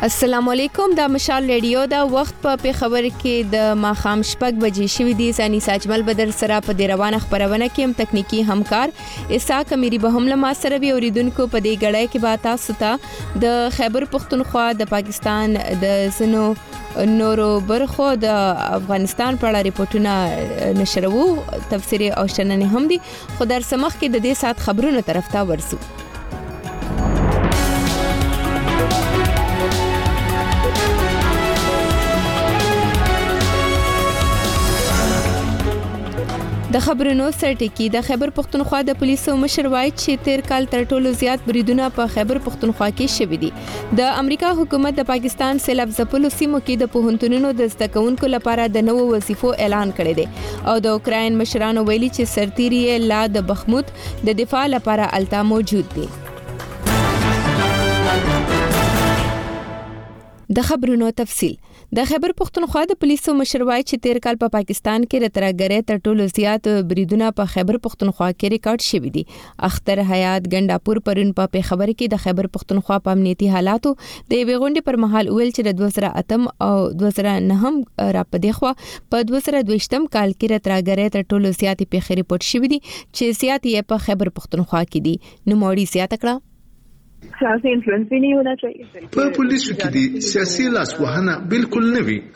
السلام علیکم د مشال ریډیو دا وخت په خبر کې د ماخام شپږ بجې شوې دي ځاني ساجمل بدر سره په دې روانه خبرونه کې هم تکنیکی همکار اسحاق امیری به هم له سره وی اوریدونکو په دې غړې کې با تاسو ته د خیبر پختونخوا د پاکستان د زنو نورو برخو د افغانستان په اړه ریپورتونه نشرو تفسیر او شننې هم دي خو در سمخ کې د دې سات خبرونو طرف ته ورسو د خبرونو سرټکی د خیبر پختونخوا د پولیسو مشر وایي چې تیر کال تر ټولو زیات بریدونه په خیبر پختونخوا کې شوي دي د امریکا حکومت د پاکستان سیلاب ځپلو سیمو کې د پوهنتونونو د زده کوونکو لپاره د نوو وظیفو اعلان کړی دی او د اوکراین مشرانو ویلي چې سرتیری لا د بخمود د دفاع لپاره التا موجود دي د خبرونو تفصیل د خیبر پختونخوا د پولیسو مشر وایي چې تیر کال په پاکستان کې د ترګرې تر ټولو زیات بریدونه په خیبر پختونخوا کې ریکارډ شوي دي اختر حیات ګنداپور پرون په خبر کې د خیبر پختونخوا په امنیتي حالاتو د غونډې پر مهال ویل چې د 2008 او 2009 را پدې خو په 2022 کال کې د ترګرې تر ټولو زیات پیښې ریپورت شوي دي چې زیات یې په خیبر پختونخوا کې دي نو موړي زیات کړه سیاسی انفلوئنس بھی نہیں ہونا چاہیے په پولیسو کې دي سیاسي لاسوهنه بالکل نه وي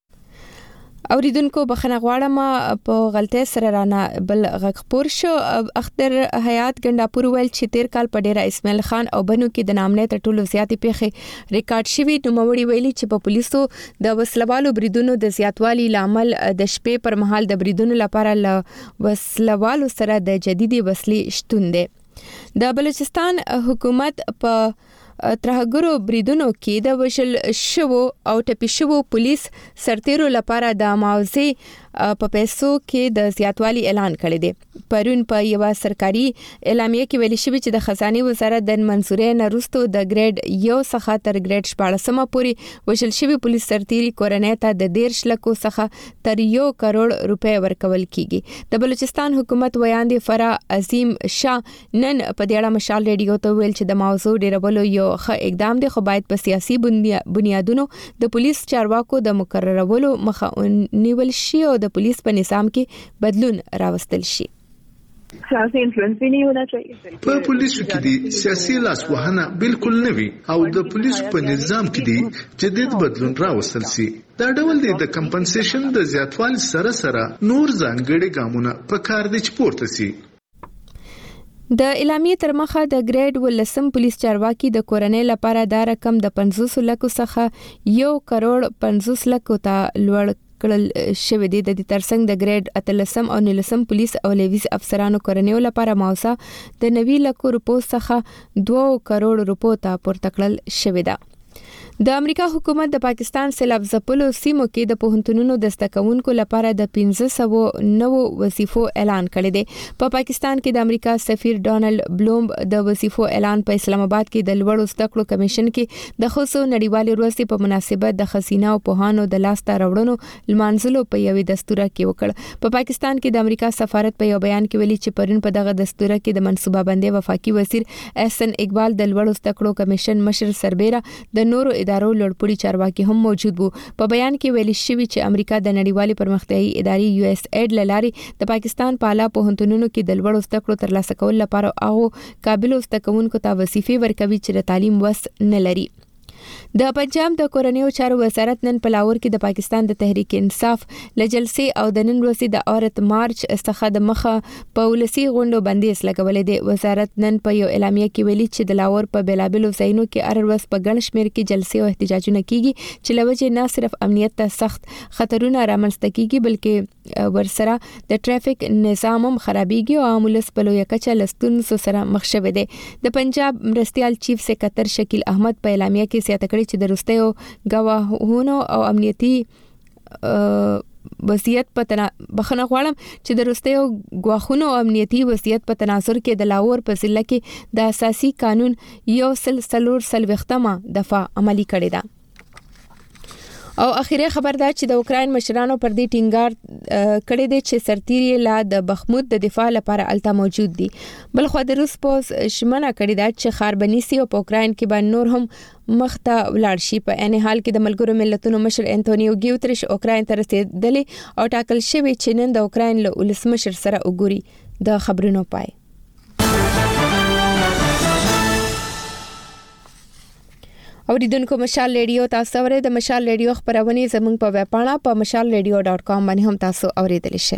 اوریدونکو بخنه غواړم په غلطه سره رانه بل غخپور شو اختر حیات ګنداپور ویل چې تیر کال په ډیره اسماعیل خان او بنو کې د نامنه تر ټولو زیاتې پیښې ریکارډ شوي نو موړي ویلي چې په پولیسو د وسلوالو بریدونو د زیاتوالي لامل د شپې پر مهال د بریدونو لپاره وسلوالو سره د جديدي وسلې شتون دي د بلوچستان حکومت په ترهګرو بریدونو کې د وشل شوو او ټپي شوو پولیس سرتیرو لپاره د معاوضه په پیسو کې د زیاتوالي اعلان کړی دی پرون په یو سرکاري اعلامیه کې ویل شوی چې د خزانه وزارت د منزورې نه وروسته د ګریډ 1 څخه تر ګریډ 14 پورې وشل شوی پولیس سرتیري کورنۍ ته د 10 لکو څخه تر 1 کروڑ روپے ورکول کیږي د بلوچستان حکومت ویاندې فرا عظیم شاه نن په دېړه مشال ریډیو ته ویل چې د موضوع ډیرولو یو ښه اقدام دی خو باید په سیاسي بنیادونو د پولیس چارواکو د مقررولو مخه نیول شي او د پولیس په نظام کې بدلون راوستل شي سیاسی انفلوئنس بھی نہیں ہونا چاہیے په پولیسو کې دي سیاسي لاسوهنه بالکل نه وي او د پولیسو په نظام کې دي جديد بدلون راوستل شي دا ډول د کمپنسیشن د زیاتوالي سره نور ځانګړي ګامونه په کار دي چې پورته شي د اعلامیه تر مخه د ګریډ ولسم پولیس چارواکي د کورنۍ لپاره دا رقم د 50 لکو څخه 1 کروڑ 50 لکو ته لوړ کړل شوې دي د ترڅنګ د ګریډ اتلسم او نلسم پولیس او لیویز افسرانو کورنۍ لپاره معاوضه د 90 لکو روپو څخه 2 کروڑ روپو ته پورته کړل شوې ده د امریکا حکومت د پاکستان سیلاب ځپلو سیمو کې د پوهنتونونو د زده کوونکو لپاره د 1500 نوو وظیفو اعلان کړی دی په پاکستان کې د امریکا سفیر ډونالد بلوم د وظیفو اعلان په اسلام آباد کې د لوړو زده کړو کمیشن کې د خصوصي نړیوالې ورځې په مناسبت د خزینه او پوهانو د لاسته راوړنو لمانځلو په یوې دستوره کې وکړ په پاکستان کې د امریکا سفارت په یو بیان کې ویلي چې پرون په دغه دستوره کې د منصوبه بندي وفاقي وزیر احسن اقبال د لوړو زده کړو کمیشن مشر سربېره د نورو ادارو لوړپوړي چارواکي هم موجود وو په بیان کې ویل شوی چې امریکا د نړیوالې پرمختیایي ادارې یو اس ایډ لاري د پاکستان په اعلی پوهنتونونو کې د لوړو زده کړو ترلاسه کول لپاره او قابل زده کوونکو ته وظیفې ورکوي چې د تعلیم وس نه لري د پنجاب د کورنیو چارو وزارت نن په لاهور کې د پاکستان د تحریک انصاف لجلسې او د نن ورځې د عورت مارچ څخه د مخه په ولسی غونډو بندیز لګولې دی وزارت نن په یو اعلامیه کې ویلي چې د لاهور په بلابلو ځایونو کې هر ورځ په ګڼ شمېر کې جلسې او احتجاجونه کیږي چې لوجه نه صرف امنیت ته سخت خطرونه رامنځته کیږي بلکې ورسره د ټرافیک نظام هم خرابېږي او عاملس په لویه کچه لستونزو سره مخ شوي دي د پنجاب مرستيال چیف سکرټر شکیل احمد په اعلامیه کې زیاته کړې چې د وروستیو غواهونو او امنیتي وضعیت په بخنه غواړم چې د وروستیو غواهونو او امنیتي وضعیت په تناظر کې د لاهور په ضلع کې د اساسي قانون 143 دفعه عملي کړې ده او اخیری خبر دا چې د اوکراین مشرانو پر دې ټینګار کړی دی چې سرتیری لا د بخمود د دفاع لپاره الته موجود دي. بل خو د روس پوز شمنه کړی دا چې خاربنيسي او اوکراین کې باندې نور هم مخته ولاړ شي. په ان حال کې د ملګرو ملتونو مشر انټونیو ګیوتریش اوکراین ته رسیدلی او ټاکل شوی چې نن د اوکراین له ولسمشر سره وګوري. د خبرونو پای اوریدونکو مشال ریډیو تاسو ورې د مشال ریډیو خبرونه زموږ په ویب پاڼه په mashalradio.com باندې هم تاسو اوریدلی شئ.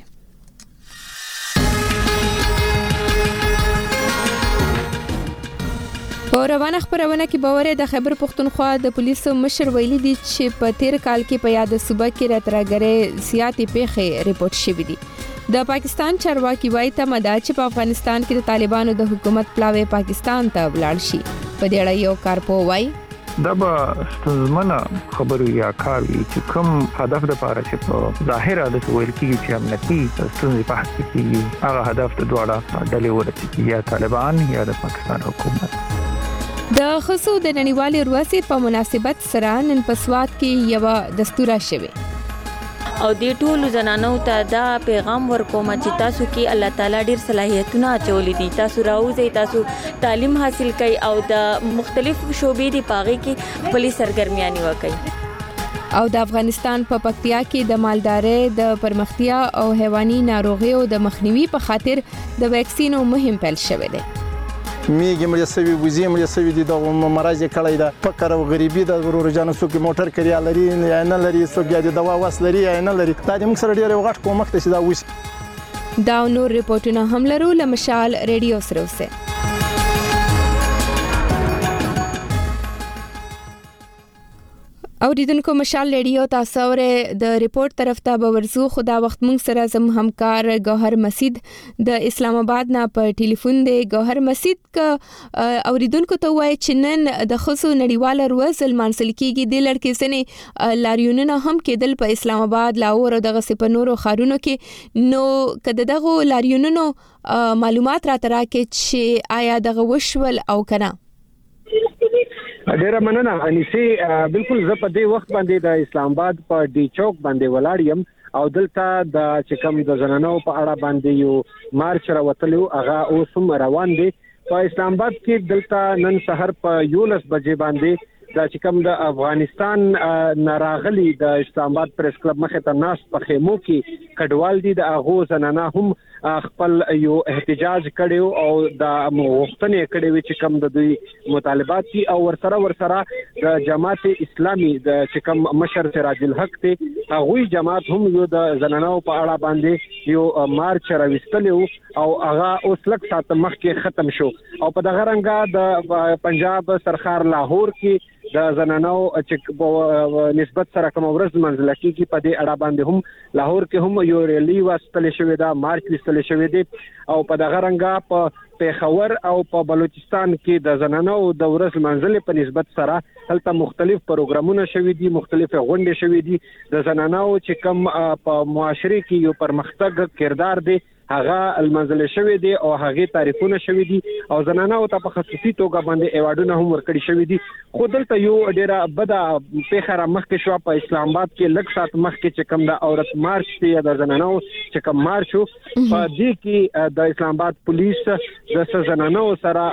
په روانه خبرونه کې باور د خیبر پختونخوا د پولیسو مشر ویلي دي چې په تیر کال کې په یاد صوبه کې راترګره سیاسي پیښې ریپورت شوې دي. د پاکستان چارواکي وايي ته مدا چې په افغانستان کې د طالبانو د حکومت پلاوی پاکستان ته ولاړ شي. په دې اړه یو کارپو وايي دا به ستونزمنه خبرو یا کار وي چې کوم هدف لپاره چې په ظاهره د ویل کېږي چې امنیتي ستونزې په حق کې هغه هدف د دواړه ډلې ورته یا طالبان یا د پاکستان حکومت. د خصو د نړیوالې ورځې په مناسبت سره نن په سوات کې یو دستور شوی او دې ټول زنانو ته دا پیغام ورکوم چې تاسو کې الله تعالی ډیر صلاحیتونه اچولې دي. تاسو راوځئ، تاسو تعلیم حاصل کړئ او د مختلفو شوبې دی پاغي کې خپل سرګرمیانه وکړئ. او د افغانستان په پکتیا کې د مالدارۍ د پرمختیا او حیواني ناروغیو د مخنیوي په خاطر د ویکسینو مهم پیل شوی دی. میګم رسوي وزي رسوي د مرز کړی دا فقر او غریبي د ورور جانو څوک موټر کړی لري نه لري څوک د دوا واس لري نه لري دا موږ سره ډیر وخت کومک ته دا وښ دا نور ریپورتونه هم لرو لمشال ریډیو سره وسه. اوریدونکو مشال ریډیو تاسو ورې د ریپورت طرف ته به ورزو. خدا وخت مونږ سره زم همکار گوهر مسید د اسلام آباد نه په ټلیفون دی. گوهر مسید ک اوریدونکو ته وایي چې نن د خصو نړیواله ورځ لمانځل کیږي. د لړکې سنې لاریونونه هم کېدل په اسلام آباد، لاهور او دغه سپنورو خارونو کې. نو کده دغه لاریونونو معلومات را تراکې چې آیا دغه وشول او کنه. ډیره مننه انیسي. بالکل زه په دې وخت باندې د اسلام آباد په ډي چوک باندې ولاړ یم او دلته د چکم د زنانو په اړه باندې یو مارچ راوتلو هغه اوس هم روان دي. په اسلام آباد کې دلته نن سحر په 11 بجې باندې د چکم د افغانستان ناراغلي د اسلام آباد پریس کلب مخه ته ناس په خیمو کې کډوال دي. د هغه زنانه هم خپل یو احتجاج کړو او د مغفتنې کړو چې کوم د دوی مطالبات دي او ورسره د جماعت اسلامي د چې کوم مشر سراج الحق ته هغه جماعت هم یو د زنانو په اړه باندې یو مارچ راوستلو او هغه اوس لک سات مخکې ختم شو. او په دغه رنګه د پنجاب سرخار لاهور کې د زنانو چې نسبت سره کوم ورځ منځل کېږي په دې اړه باندې هم لاهور کې هم یو ریلی واستل شوې ده، مارچ واستل شوې ده. او په دغه رنګه په پیښور او په بلوچستان کې د زنانو د ورځ منځل په نسبت سره هلته مختلف پروګرامونه شوي دي، مختلف غونډې شوي دي. د زنانو چې کوم په معاشري کې یو پرمختګ کردار دی هغه المنزل شوی دی او هغه تعریفونه شوی دي او زنانو ته په خصوصي توګه باندې ایوارډونه هم ورکړي شوی دي. خو دلته یو ډیره بده پیښه مخکې شو په اسلام آباد کې لږ سات مخکې چې کوم د عورت مارچ دی د زنانو چې کوم مارچ په دې کې د اسلام آباد پولیس د زنانو سره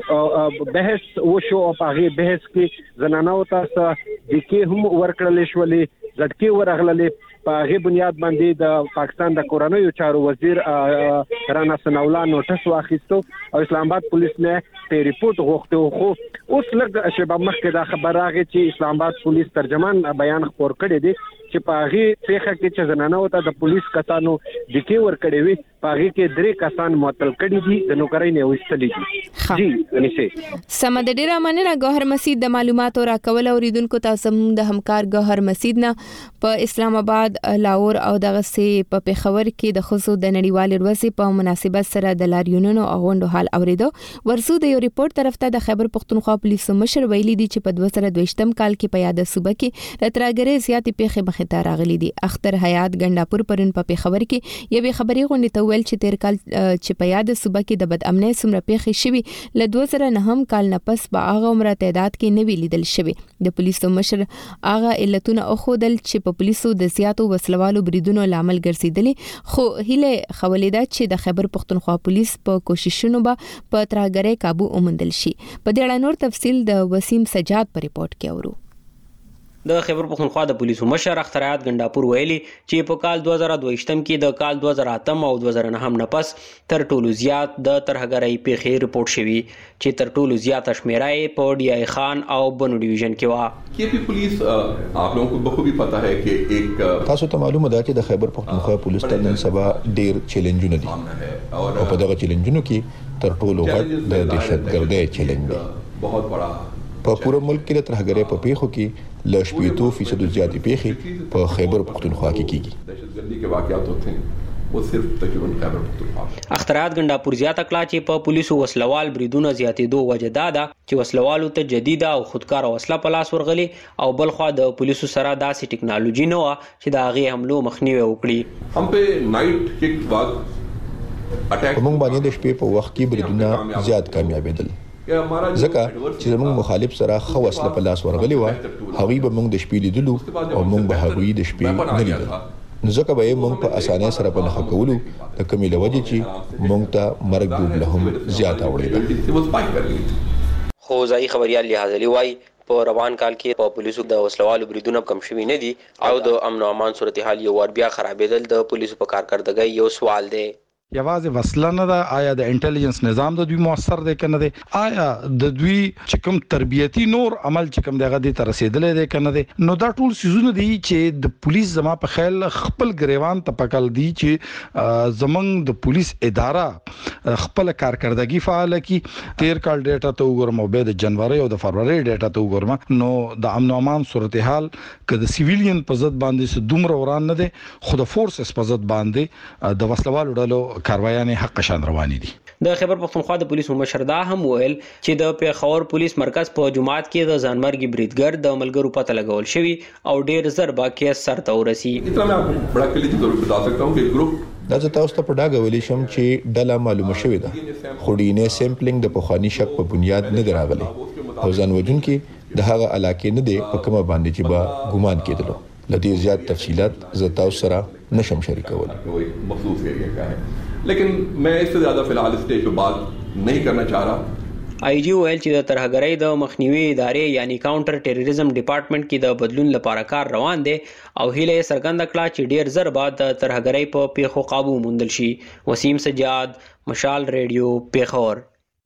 بحث وشو او په هغه بحث کې زنانو ته د کې هم ورکړل شولې ځټکي ورغللې. په هغه بنیاد باندې د پاکستان د کورنیو چارو وزیر رانا ثناءالله نوټس واخیستو او اسلام آباد پولیس نه په ریپورت غوښتو. خو اوس لږ شباب مخکې دا خبر راغی چې اسلام آباد پولیس ترجمان بیان خبر کړی دی چې په هغه پیښه کې چې زنانو ته د پولیس کسانو د کې ور کړی وي په هغه کې 3 کسان معطل کړي دي د نوکرۍ نه وستلې دي. جی انیسه سم د ډیره مننه گوهر مسید د معلوماتو راکول. اوریدونکو تاسو د همکار گوهر مسید نه په اسلام آباد، لاهور او دغه سي په پیښور کې د خصو د نړیوال ورځې په مناسبت سره د لاریونونو او غونډو حال اوریدو. ورسو د یو ریپورت طرف ته د خیبر پختونخوا پولیسو مشر ویلي دي چې په 2022م کال کې په یاد صوبه کې راتراګره زیاتې پیښې مخې ته راغلي دي. اختر حیات ګنداپور پرون په پیښور کې یوې خبري غونډې ته ویل چې تیر کال چې په یاد صوبه کې د بد امنۍ سمره پیښې شوي ل 2009 کال نه پس په هغه عمره تعداد کې نوی لیدل شوی. د پولیسو مشر هغه علتونه اخودل چې په پولیسو د زیاتو وسلوالو بریدونو لامل ګرځیدلي، خو هله خولې ده چې د خیبر پختونخوا پولیس په کوششونو به په ترهګرۍ قابو وموندل شي. په دې اړه نور تفصیل د وسیم سجاد په ریپورت کې اورو. د خیبر پختونخوا د پولیسو مشر اخترعات ګنداپور ویلي چې په کال 2022 کې د کال 2008 او 2009 نه پس تر ټولو زیات د ترهګرۍ پیښې رپورټ شوي چې تر ټولو زیات شمیره په ډی آی خان او بنو ډیویژن کې و. KP police आप लोगों को बखूबी पता है कि एक تاسو ته معلومه ده چې د خیبر پختونخوا پولیس ته نن سبا ډیر چیلنجونه دي او په دغه چیلنجونو کې تر ټولو غټ د دهشتګردۍ چیلنج دی. बहुत बड़ा په پوره ملک کې د ترهګرۍ په پیښو کې ل 80% زیاتې پیښې په خیبر پختونخوا کې کیږي. دهشتګردي کې واقعات ہوتے ہیں وہ صرف تقریبا خیبر پختونخوا. اخترعات ګنداپور زیاته کړه چې په پولیسو وسلوال بریدونه زیاتېدو وجه دا ده چې وسلوالو ته جديده او خودکار وسله په لاس ورغلي او بلخوا د پولیسو سره داسې ټکنالوژي نه و چې د هغې حملو مخنیوی وکړي. هم په نایټ کې بعد اٹیک موږ باندې د شپې په وخت کې بریدونه زیات کامیابېدل ځکه چې زموږ مخالف سره خو وسله په لاس ورغلی و، هغوی به موږ د شپې لیدلو او موږ به هغوی د شپې نه لیدل، نو ځکه به موږ په اسانۍ سره په نښه کولو د کمې له وجې چې موږ ته مرګ ډوبله هم زیاته اوړېده. خو ځایي خبریال لیاز علي وایي په روان کال کې په پولیسو د وسلوالو بریدونه کم شوي نه دي او د امن او امان صورتحال یو ور بیا خرابېدل د پولیسو په کارکردګۍ یو سوال دی. یوازې وسله نه ده، آیا د انټيليجنس نظام د دوی موثر دی کنه دی، آیا د دوی چې کوم تربیتی نور عمل چې کوم دغه د تر رسیدلې دی کنه دی. نو دا ټول سيزونه دي چې د پولیس زما په خیال خپل ګریوان ته پکل دي چې زمنګ د پولیس اداره خپل کارکردګي فعال کی. تیر کال ډیټا ته وګورم او به د جنوري او د فروری ډیټا ته وګورم نو د امن او امان صورتحال که د سیویلین په ضد باندې دومره وران نه دي، خو د فورسز په ضد باندې د وسلوالو ډلو کاروایانه حق شان رواني دي. د خیبر پختونخوا د پولیسو مشر دا هم ویل چې د پیښور پولیس مرکز په جمعات کې د ځانمرګي بریدګر د ملګرو پته لګول شوی او ډیر زر باکي سر ته ورسي. اتنا میں بڑا کلیدی طور پر بتا سکتا ہوں کہ گروپ دا زه تاسو ته په ډاګه ویلی شم چې ډله معلومه شوې ده، خو ډي ان اے سیمپلینګ د پخواني شک په بنیاد نه دی راغلی او ځان وژونکي د هغه علاقې نه دی په کومه باندې چې به ګمان کېدلو. لدی زیات تفصیلات زه تاسو سره نشم شریکولی. مخصوص ایریا کا ہے لیکن میں اس سے زیادہ فی الحال اسٹیج پہ بات نہیں کرنا چاہ رہا. آئی جی ویل چې د ترهګرۍ د مخنیوي ادارې یعنی کاونټر ټیرریزم ډپارټمنټ کې د بدلون لپاره کار روان دی او هیله څرګنده کړه چې ډیر زر بعد د ترهګرۍ په پیښو قابو موندل شي. وسیم سجاد، مشال ریډیو، پیښور.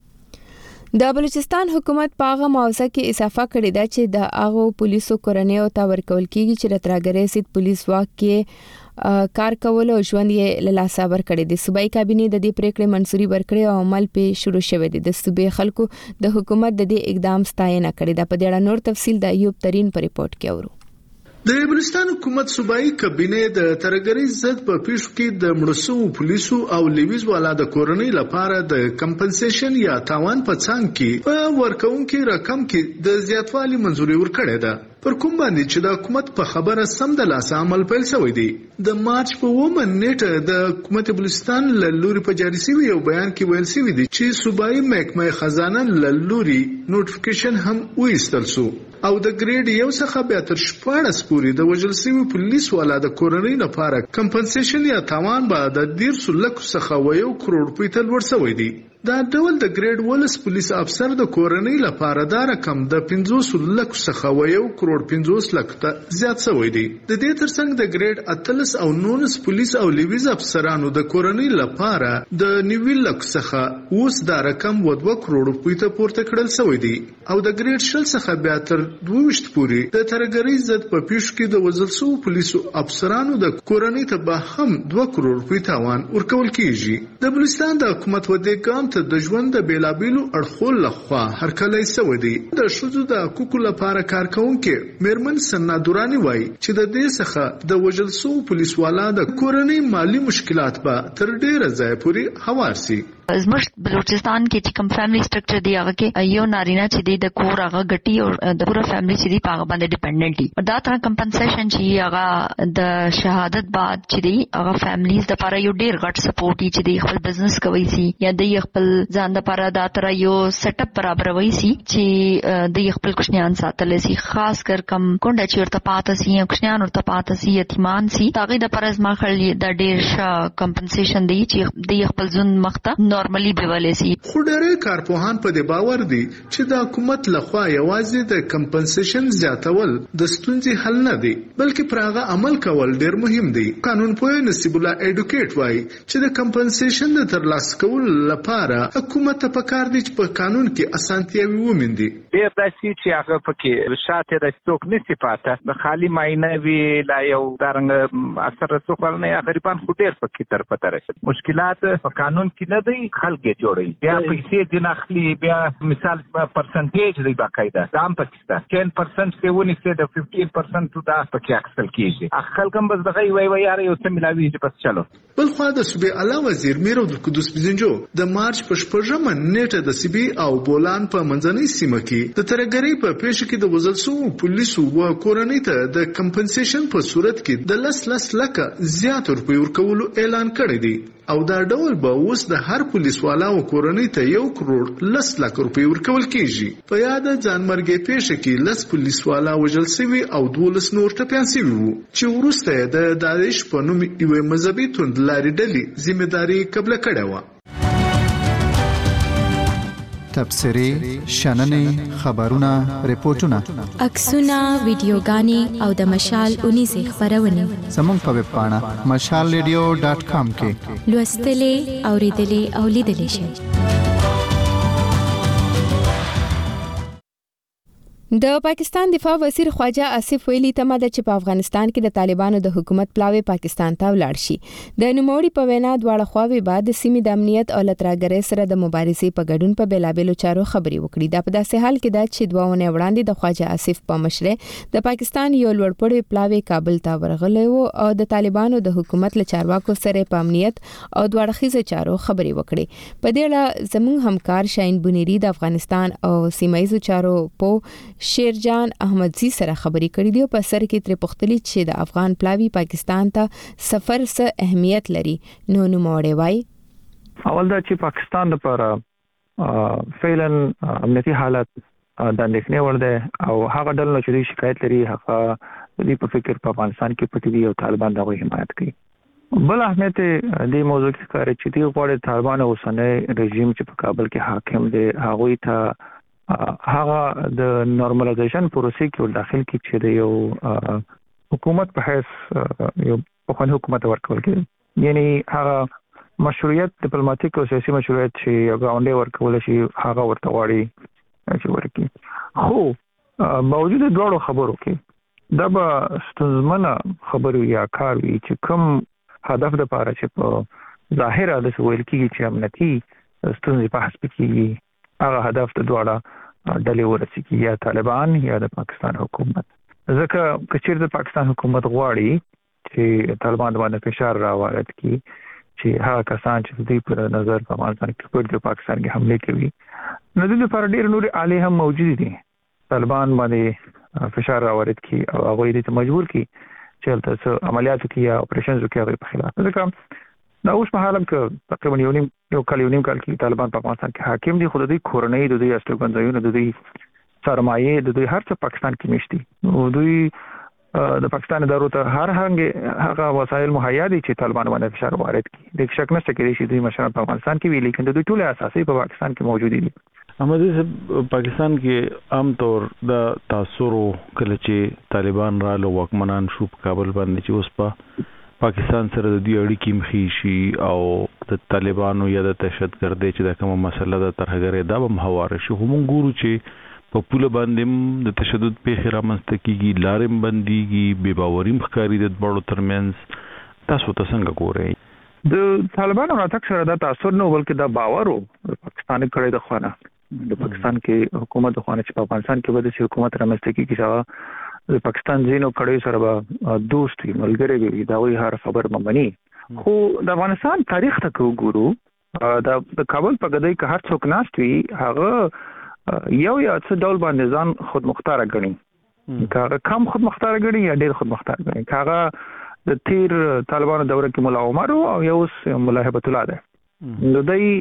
د بلوچستان حکومت په هغه موضوع کې اضافه کړې ده چې د هغو پولیسو کورنیو ته ورکول کیږي چې د ترهګرۍ ضد پولیس واک کې کار کول او ژوند یې له لاسه ورکړي دي. صوبایي کابینه د دې پریکړې منځوري ورکړې او عمل په شروع شوی دی. د صوبې خلکو د حکومت د دې اقدام ستاینه کړې ده. په دې اړه نور تفصیل د ایوب ترين په ریپورت کې اورو. د بلوچستان حکومت صوبایي کابینه د ترهګرۍ ضد په پیښو کې د مړسو پولیسو او لیویز والا د کورنۍ لپاره د کمپنسیشن یا تاوان په څنګ کې په ورکوونکو رقم کې د زیاتوالي منځوري ورکړې ده، پر کوم باندې چې د حکومت په خبره سم د لاس عمل پیل شوی دی. د مارچ په 9 نیټه د حکومت بلوچستان له لوري په جاري شوی یو بیان کې ویل شوی دی چې صوبایي محکمه خزانه له لوري نوټیفیکیشن هم وایستل شو او د ګریډ یو څخه بیا تر 14 پورې د وژل شوي پولیس والا د کورنۍ لپاره کمپنسیشن یا تاوان به د 1.5 لک څخه 1 کروڑ روپۍ ته لوړ شوی دی. دا ډول د ګریډ ولس پولیس افسر د کورنۍ لپاره دا رقم د 15 لک څخه 1 کروڑ 50 لک ته زیات شوی دی. د دې ترڅنګ د ګریډ 18 او 19 پولیس او لیویز افسرانو د کورنۍ لپاره د 9 لک څخه اوس دا رقم 2 کروڑ روپۍ ته پورته کړل شوی دی او د ګریډ 0 څخه بیا تر 22 پورې د ترهګرۍ ضد په پیښو کې د وژل شوو پولیسو افسرانو د کورنۍ ته به هم 2 کروڑ روپۍ تاوان ورکول کیږي. د بلوچستان د حکومت ودیګان ته د ژوند د بیلابیلو اړخو لخوا هرکلی سوی دی. د ښځو د حقوقو لپاره کارکونکي میرمن سنا دورانی وایي چې د دې څخه د وژل شوو پولیسوالا د کورنۍ مالی مشکلات به تر ډیره ځایه پورې هوار سي. زموږ بلوچستان کې چې کوم فیملی سټرکچر دی هغه کې یو نارینه چې دی د کور هغه ګټي او د پوره فیملی چې دی په هغه باندې ډیپندنٹ دي. دا تر کمپنسیشن چې هغه د شهادت بعد چې دی هغه فیملیز د لپاره یو ډیر غټ سپورټ چې دی خپل بزنس کوي سي یا د خپل ځان لپاره دا تر یو سیټ اپ برابروي سي چې د خپل کوشنیان ساتل سي، خاص کر کم کونډه چې ورته پاتې سي یا کوشنیان ورته پاتې سي یتیمان سي هغه د لپاره زما خل د ډیر کمپنسیشن دی چې د خپل ځون مخته نورمالي بیولې سي. خو ډېر کارپوهان په دې باور دي چې د حکومت لخوا یوازې د کمپنسیشن زیاتول د ستونزې حل نه دی بلکې پر هغه عمل کول ډېر مهم دی. قانون پوه نصیب الله اډوکیټ وایي چې د کمپنسیشن د ترلاسه کولو لپاره حکومت ته پکار دی چې په قانون کې اسانتیاوي وموندي. ډېر داسې چې هغه پکې شاته د څوک نشي پاته د خالي ماینه وی لا یو دارنګ اثر څوک نه غریبان خو ډېر پکې تر پته راشي. مشکلات په قانون کې نه دی خلک جوړي بیا پیسې د نخلي بیا مثال پرسنټیج دی باقاعده دام پاکستان 10% کې ونی څه د 15% دا پکې اکسل کیږي خلکم بس دغه وی یار یو څه ملاوي چې بس چلو. بل خو د صوبې اعلی وزیر میر عبدالقدوس بزنجو د مارچ په 14مه نیټه د سیبي او بولان په منځنۍ سیمه کې د ترګری په پیښه کې د وزل سو پولیسو او کورنۍ ته د کمپنسیشن په صورت کې د لس لکه زیات روپیو ورکولو اعلان کړی دی او دا ډول به اوس د هر پولیس والا او کورنۍ ته 1 کروڑ 10 لک روپۍ ورکول کیږي. په یاد ځانمرګي پیښه کې 10 پولیس والا وژل شوي او 12 نور ټپيان شوي وو چې وروسته د داعش په نوم یو مذهبي توندلاري ډلې ذمہداري قبول کړې و. تبصرې، شننې، خبرونه، ریپورتونه، عکسونه، ویډیوګانې او د مشال 19 خبرونه زموږ په ویب پاڼه mashalradio.com کې لوستلې، اوریدلې او لیدلې شئ. د پاکستان دفاع وزیر خواجه آصف ویلي تمه ده چې په افغانستان کې د طالبانو د حکومت پلاوی پاکستان ته ولاړ شي. د نوموړي په وینا دواړه خواوې بعد د سیمې د امنیت او لتراګرۍ سره د مبارزې په ګډون په بیلابېلو چارو خبرې وکړي. دا په داسې حال کې ده چې 2 ونې وړاندې د خواجه آصف په مشرۍ د پاکستان یو لوړپوړی پلاوی کابل ته ورغلی و او د طالبانو د حکومت له چارواکو سره په امنیت او دواړخیزه چارو خبرې وکړي. په دې اړه زموږ همکار شاهین بنيري د افغانستان او سیمایي چارو په شیرجان احمدزی سره خبرې کړې دي او په سر کې تر پختلی چې د افغان پلاوی پاکستان ته سفر څه اهمیت لري. نو نوموړی وایي اول دا چې پاکستان لپاره فعلا امنیتي حالت د اندېښنې وړ دی او هغه ډول چې شکایت لري هغه د په فکر په افغانستان کې پټ دي او طالبان دغه حمایت کوي. بل اهمیت د موضوع کې کار چې دی غواړي طالبان اوسنۍ رژیم چې په کابل کې حاکم دی هغه ته هغه د نورمالایزیشن پروسې کې داخل کی چې یو حکومت په حیث یو په حکومت ورکول کېږي یعنی هغه مشروعیت ډیپلوماټیک او سیاسي مشروعیت چې یو غونډه ورکول شي هغه ورته واړي چې ورکی. خو باوجود دوړو خبرو کې دا به ستونزمنه خبرو یا کار وي چې کوم هدف د پاره چې په ظاهر د ویل کېږي چې امنیتي ستونزې په حساب کې هغه هدف د دوړه ډلې ورسېږي یا طالبان یا د پاکستان حکومت. ځکه کچیر د پاکستان حکومت غواړي چې طالبان باندې فشار راوړي چې هغه کسان چې د پر نظر په افغانستان کې په پاکستان کې حمله کوي نو د لپاره ډېر نور عالی هم موجود دي. طالبان باندې فشار راوړي او هغه دې مجبور کی چې تاسو عملیات کوي یا اپریشنز کوي په خلاف. ځکه دا اوس په حالم کې تقریبا یو کال کې طالبان په افغانستان کې حاکم دي. خو د دوی کورنۍ د دوی استوګنځایونه د دوی سرمایه د دوی هر څه پاکستان کې نشته. نو دوی د پاکستان ادارو ته هغه وسایل مهیا دي چې طالبان باندې فشار وارد کړي. د شک نشته چې دوی مشران په افغانستان کې وی لیکن د دوی ټول اساسي په پاکستان کې موجود دي. احمدي پاکستان کې عام طور د تاثیر کله چې طالبان را له واکمنان شو په کابل باندې چې اوس په پاکستان سره د دې اړیکې مخې شي او د طالبانو یا د دهشتګردۍ چې دا کومه مسله د ترهګرۍ دا به هواره شي. خو موږ ګورو چې په پوله باندې د تشدد پیښې رامنځته کیږي، لارې بنديږي، بې باوري ښکاري د دوړو ترمنځ. تاسو ته څنګه ګورئ؟ د طالبانو راتګ سره دا تاثیر نه بلکې دا باور وو پاکستان کړی د خوانه د پاکستان کې حکومت د خوانه چې په افغانستان کې به د حکومت رامنځته کیږي د پاکستان ځینو کړي سره به دوست ملګری وي دا وی هر خبر ممني خو د افغانستان تاریخ ته وګورو د کابل په غدای کې هر څوک ناست وي هغه یو یا څه ډول باندې ځان خود مختار غني کاغه کم خود مختار غني یا ډیر خود مختار غني کاغه د تیر طالبانو دوره کې مولا عمر او یو مولا هبت الله ده نو دای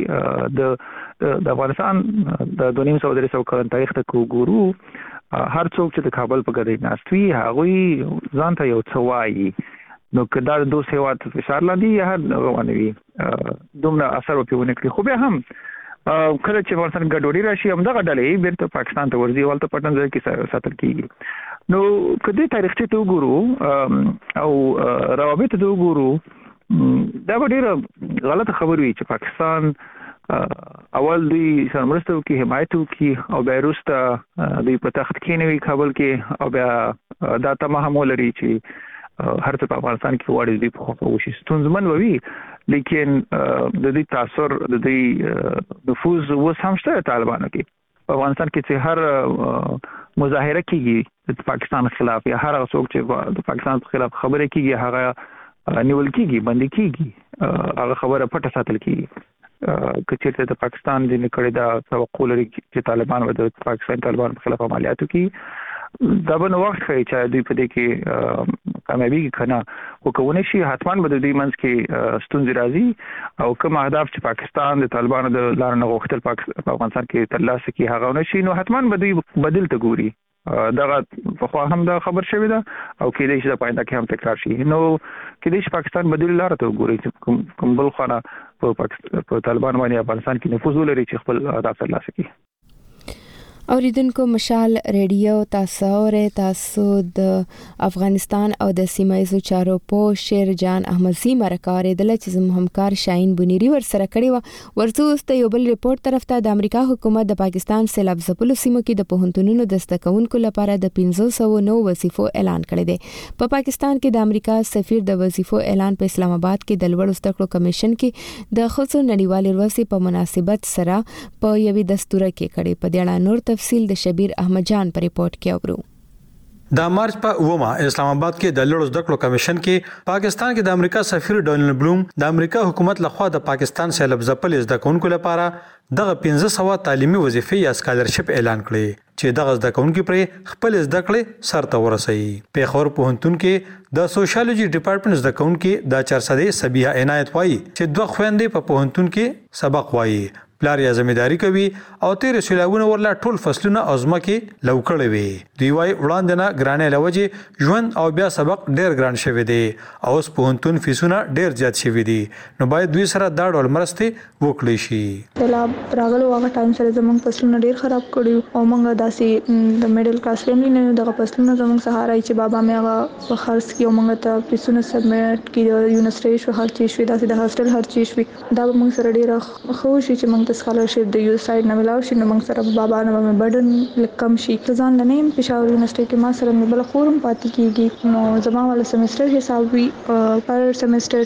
د افغانستان د 2.5 کال تاریخ ته وګورو هر څوک چې د کابل په غدای ناست وي هغه ځان ته یو څه وایي نو کدا د دوه سیوات فشار لاندې یا روانوي دومره اثر وکړي کړی خو به هم کله چې ورسره ګډوډي راشي هم دغه ډلې بیرته پاکستان ته ورځي ولته پټن ځای کې ساتل کیږي نو کدی تاریخ ته وګورو او روابط ته وګورو دا ډېر غلط خبر وی چې پاکستان اول دوی سرمرستو کې حمایت وکي او بیروسته دوی په تخت کې نوي کابل کې او بیا دا تمه هم لري چې هر څه په افغانستان کې وړي دي په خو شي ستونزمن وي لیکن د دې تاثیر د دې نفوذ وسامشته طالبانو کې په افغانستان کې چې هر مظاهره کیږي د پاکستان خلاف یا هر څوک چې د پاکستان خلاف خبره کیږي هغه نیول کیږي باندې کیږي هغه خبره پټه ساتل کیږي کچېرته د پاکستان د نکړې دا توقع لري چې طالبان د پاکستان طالبان په خلاف عملیاتو کوي دا به نو وخت کوي چې دوی په دې کې کامیابی کنه او کوونه شي حتمان به دوی منځ کې ستونزې راځي او کوم اهداف چې پاکستان د طالبانو د لار نه غوښتل په افغانستان کې ترلاسه کی هغه نشي نو حتمان به دوی بدل ته ګوري دغه په خو هم دا خبر شوی دا او کې دې چې د پاینده کې هم تکرار شي نو کې دې چې پاکستان بدل لار ته ګوري چې کوم بل خانه په طالبان باندې افغانستان کې نفوذ ولري چې خپل اهداف ترلاسه کړي اوریدونکو مشال ریډیو تاسو د افغانستان او د سیمایي چارو په شیر جان احمدزي مرکارې د لچزم همکار شاهین بنيري ور سره کړی و ورڅوسته یو بل ریپورت طرف ته د امریکا حکومت د پاکستان سیلاب ځپلو سیمو کې د پوهنتونونو د دستکونکو لپاره د 1509 وظیفو اعلان کړی دی په پاکستان کې د امریکا سفیر د وظیفو اعلان په اسلام آباد کې د لوړ زده کړو کمیشن کې د خصوصي نړیوال ورځې په مناسبت سره په یوې دستور کې کړی په دې اړه نور تفصیل د شبیر احمد جان پر ریپورت کې اورو د مارچ په ومه اسلام آباد کې د لوړ زده کړو کمیشن کې پاکستان کې د امریکا سفیر ډونلډ بلوم د امریکا حکومت لخوا د پاکستان سیلاب ځپل زده کوونکو لپاره دغه 1500 تعلیمي وظیفې یا سکالرشپ اعلان کړي چې دغه زده کوونکو پر خپل زده کړې سرته ورسوي په خور پوهنتون کې د سوشالوجي ډپارټمنټ زده کوونکو د 400 سبیه عنایت وایي چې دوه خويندې په پوهنتون کې سبق وایي پلار یې ځمېداري کوي او تیر سیلابونه ورلا ټول فصلونه ازمکه لوکړې وي دی وای وړاندې نه ګرانې لوجه ژوند او بیا سبق ډېر ګران شوی دی او اوس پوهنتون فیسونه ډېر زیات شوی دي نو باید دوی سره دا ډول مرسته وکړي شي سیلاب راغلو هغه ټایم سره زمونږ فصلونه ډېر خراب کړي او موږ داسې د میډل کلاس فیملی نه دغه فصلونه زمونږ سهارا چې بابا مې هغه په خرڅ کې موږ ته فیسونه سبمیټ کړي یونیورسيټي شو هر چیز شوی داسې د هاستل هر چیز شوی دا موږ سره ډېر خوشي چې موږ د سکالرشپ د یو سایډ نه ملاو شي نو موږ سره بابا نه مې برډن کم شي ځان لنیم پېښور یونیورسيټي کې ما سره مې بل خورم پاتې کیږي نو زما ول سمستر حساب وی پر سمستر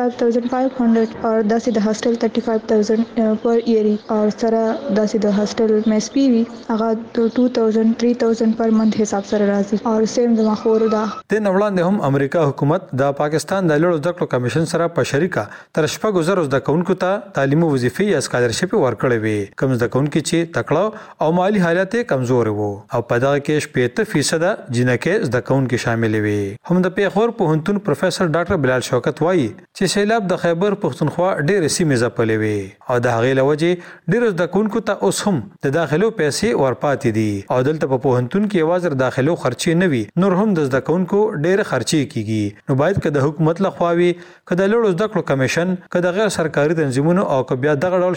35500 اور داسې د هاستل 35000 پر ایئر اور سره داسې د هاستل مس پی وی هغه 2000 3000 پر منث حساب سره راځي اور سیم زما خور دا د نوړاندې هم امریکا حکومت د پاکستان د لوړ زده کړو کمیشن سره په شریکه تر شپږ زره زده کوونکو ته تعلیمي وظیفې یا سکالرشپ ورکړې وي کوم زده کوونکو چې تکړه او مالی حالت کمزور وو او په دغه کې 70% جنکه زده کوونکو شامل وي هم د پیښور پوهنتون پروفیسور ډاکټر بلال شوکت وایي چې سیلاب د خیبر پښتونخوا ډېر سیمې ځپلې وي او د هغې لوجه ډېر زده کوونکو ته اوس هم د داخلو پیسې ورپاتې دي او دلته په پوهنتون کې یوازې داخلو خرچې نه وي نور هم د زده کوونکو ډېر خرچې کیږي نو باید که د حکومت لخوا وي که د لوړ زده کړو کمیشن که د غیر سرکاري تنظیمونو او که بیا دغه ډول شتمن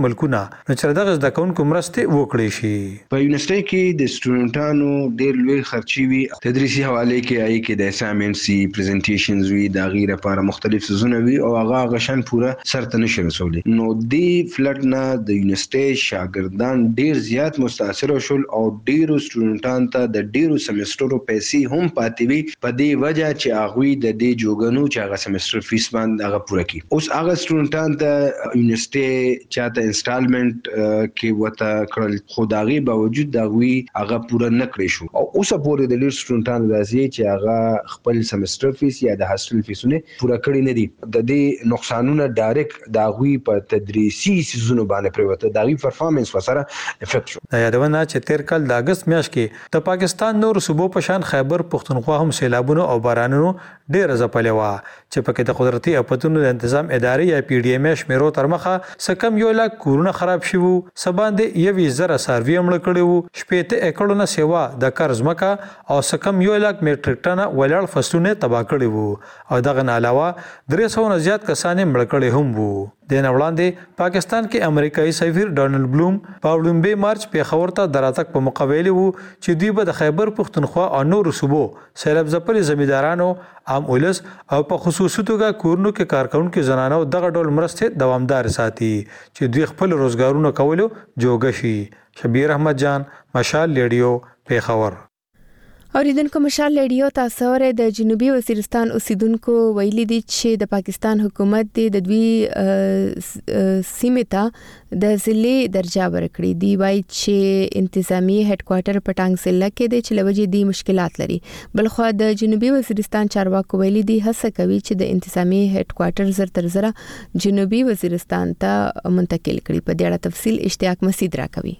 ملکونه نو چې دغه زده کوونکو مرستې وکړي شي. په یونیورسيټي کې د سټوډنټانو ډېر لوی خرچي وي، تدریسي حواله کې آی کې د اسایمنټس وي، پریزنټیشنز وي، د غیر لپاره مختلف سيزونه وي او هغه غشن پوره سرته نشي رسولي. نو دی فلټ نه د یونیورسيټي شاګردان ډېر زیات متاثر شول او ډېرو سټوډنټانو ته د ډېرو سمسترو پیسې هم پاتې وي په دې وجه چې هغه د دې جوګنو چې هغه سمستر فیس باندې هغه پوره کړي. اوس هغه سټوډنټان ته یونیورسيټي چاته انسټالمنٹ کې وته کړل خو داغي باوجود داوی هغه پوره نه کړی شو او اوس پورې د ډېر سټوډنټانو راځي چې هغه خپل سمستر فیس یا د هاستل فیسونه پوره کړی نه دي. د دې نقصانونه ډایرکټ داغوی په تدریسي سيزونو باندې پروته داغي پرفارمنس وسره افیکټ شو. دا یادونه چې تیر کال د اگست میاشت کې د پاکستان نور صوبو په شان خیبر پختونخوا هم سیلابونو او بارانونو ډېر ځپلې و چې پکې د قدرتي اپتونو د تنظیم ادارې یا پی ډی ام شمیرو تر مخه سکم 1 لک کورونه خراب شوه، سباندې 20,000 سروي عمل کړي وو، 70 ایکړونه سیوا د قرض مکه او سکم 1 لک میټریک ټن ولاړ فصلونه تباہ کړي وو او دغه نه علاوه 300 نه زیات کسان مړ کړي هم وو. د وړاندې پاکستان کې امریکایي سفیر ډونالد بلوم په لومبي مارچ پیښور ته دراتک په مقابله وو چې دوی به د خیبر پختونخوا او نور صوبو سیلاب ځپلي زمیندارانو، عام ولس او په خصوصي توګه کورونو کې کارکونکو زنانو دغه ډول مرستې دوامدار ساتي چې دوی خپل روزګارونه کولو جوګه شي. شبیر احمد جان، مشال ریډیو، پیښور. اوریدونکو مشال ریډیو تاسو ورې د جنوبي وزیرستان اوسیدونکو ویلي دي چې د پاکستان حکومت د دوی سیمې ته د ضلع درجه ورکړي دی. وایي چې انتظامی هډ کوارټر په ټانګ ضلع کې د چلوجي دي مشکلات لري. بلخو د جنوبي وزیرستان چارواکو ویلي دي هڅه کوي چې د انتظامی هډ کوارټر زر تر زره جنوبي وزیرستان ته منتقل کړي. په دې اړه تفصیل اشتیاق مسعود راکوي.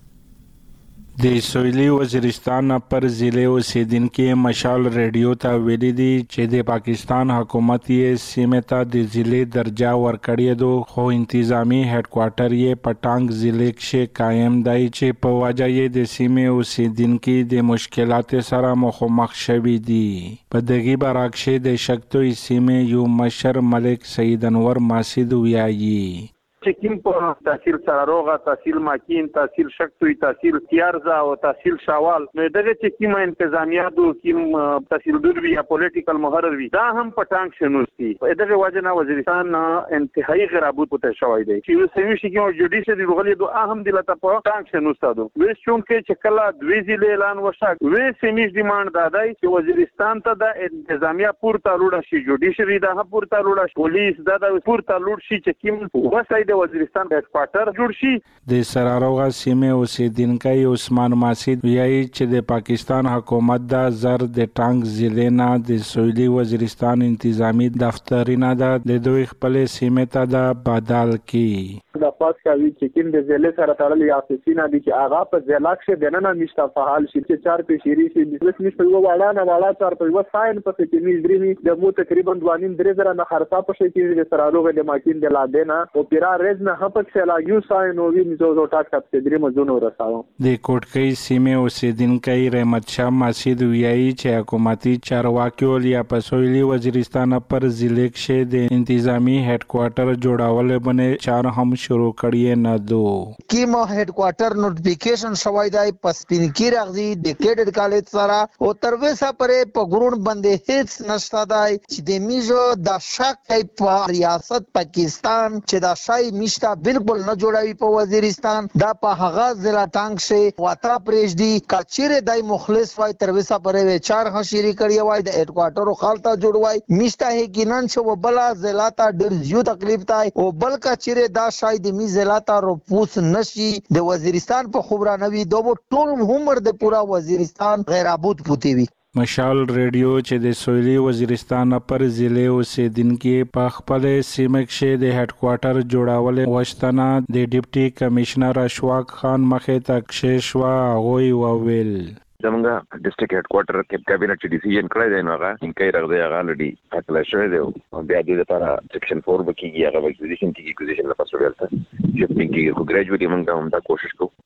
د سویلي وزیرستان پر ضلع اوسیدونکو مشال ریډیو ته ویلي دي چې د پاکستان حکومت یې سیمه ته د ضلع درجه ورکړی دو خو انتظامی هډ کوارټر یې پټانګ ضلع کې قائم دی چې په وجه یې د سیمه اوسیدونکو د مشکلات سره مخامخ شوي دي. په دغه برعکس د شکتوي سیمه یو مشر ملک سید انور ماسید ویایي چې کوم په تحصیل سراروغه، تحصیل ماکین، تحصیل شکتوی، تحصیل تیارزا او تحصیل شوال نو دغه چې کوم انتظامیه دو کوم تحصیل دوی یا پولیټیکل مقرر وي دا هم پټانګ شنوستي. دغه وجنه وزیرستان انتهایی غرابت پته شوی دی چې سوي شي کې جوډیشري رغلي دو اهم دلته په پټانګ شنوستا دو وې چون کې چې کله دوی ضلع اعلان وشا وې سیمیش ډیماند دادای چې وزیرستان ته د انتظامیه پورته لوړ شي، جوډیشري دا پورته لوړ شي، پولیس دا پورته لوړ شي چې کوم وسای د وزیرستان د هډکوارټر جوړ شي. د سراروغه سیمه اوسیدونکو عثمان ماسید ویایي چې د پاکستان حکومت د زر د ټانګ ضلع نه د سویلي وزیرستان انتظامی دفترینه د دوی خپل سیمه ته د بدل کی د پاس کوي چې کوم د ضلع سره تړلې افیسینه دي چې هغه په ضلع کې دننه نشته فعال شي چې 4 پیشيري شي د نشته یو واړه 4 په یو ساين په کې نیږدې د مو تقریبا 2.5 نه خرڅه په شي کې د سراروغه د ماکین د لادنه او پیرا رزنه هپک سلا یو ساين او وین زو ټاک کپ د درې مزونو رساو. د کوټکۍ سیمه اوسیدونکو رحمت شاه ماسید ویایي چې حکومتي چارواکي یا په سویلي وزیرستان پر ضلع کې د انتظامی هډ کوارټر جوړول باندې چار هم شروع کړی نه دو. کیما هډ کوارټر نوټیفیکیشن شوی دی پس پینکی راغزي د کډر کالج سره او ترویسا پرې په ګرون باندې هیڅ نشته دی چې د میجو د شک په ریاست پاکستان چې دا شای میشته بالکل نه جوړوي په وزیرستان دا په هغه ضلع ټانګ شي واتا پرېج دی کچېره دای مخلص وای ترویسا پرې چار خشيري کړی وای د هډ کوارټر خالتا جوړوي میشته هګینن چې وبلا ضلع ته ډېر زیات تکلیف تای او بل کچېره دا شای د می ضلع ته روپوس نشي د وزیرستان په خبرانوي دوه ټول عمر د پورا وزیرستان غیر ابود پوتي وي. مشال ریډیو چې د سویلي وزیرستان پر ضلع اوسیدونکو په خپل سیمه کې د هډ کوارټر جوړول وشتنه د ډیپټي کمشنر اشواق خان مخې ته کښېشوا غوي وویل زمونږ ډیسټریکټ هډ کوارټر کې کابینټ چې ډیسیژن کړی دی نو هغه انکای راغلی هغه لډي اکلا شوی دی بیا د لپاره سیکشن 4 بکیږي هغه اکوزیشن کیږي اکوزیشن لپاره سوال ته شپینګ کیږي خو ګریجویټي موږ هم دا کوشش کوو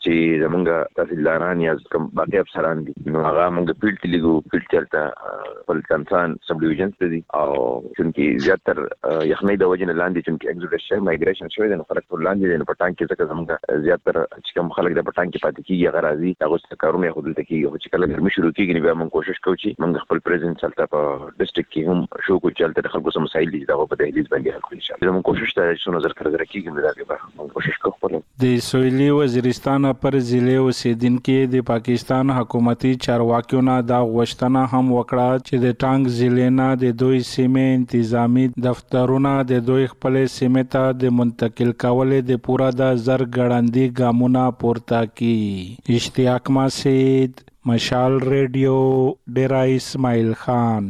چې زمونږ تحصیلداران یا کوم باقي افسران دي نو هغه موږ فیلډ لګو فیلډ چلته خپل کنسان سب ډیویژن ته دي او چې زیاتر یخنۍ د وجې نه لاندې چې ایگزیکټیو شي مایګریشن شوی دی نو خلک ټول لاندې نه پټان کې ځکه زموږ زیاتر چې کوم خلک د پټان کې پاتې کیږي هغه راځي هغه څه کارونه خو دلته کیږي چې کله ګرمي شروع کیږي نو موږ کوشش کوو چې موږ خپل پریزنس چلته په ډیسټریکټ کې هم شو کو چلته خلکو سم مسایل دي دا په دهلیز باندې حل کړی شي موږ کوشش ته چې نظر کړی کیږي نو دا به موږ کوشش کوو. د سویلي وزیرستان پر ضلع اوسیدونکو د پاکستان حکومتي چارواکیو نه دا غوښتنه هم وکړه چې د ټانګ ضلع نه د دوی سیمې انتظامی دفترونه د دوی خپل سیمې ته د منتقل کولو د پورا د زر ګړندې ګامونه پورته کی. اشتیاق ماسید، مشال ریډیو، ډیرا اسماعیل خان.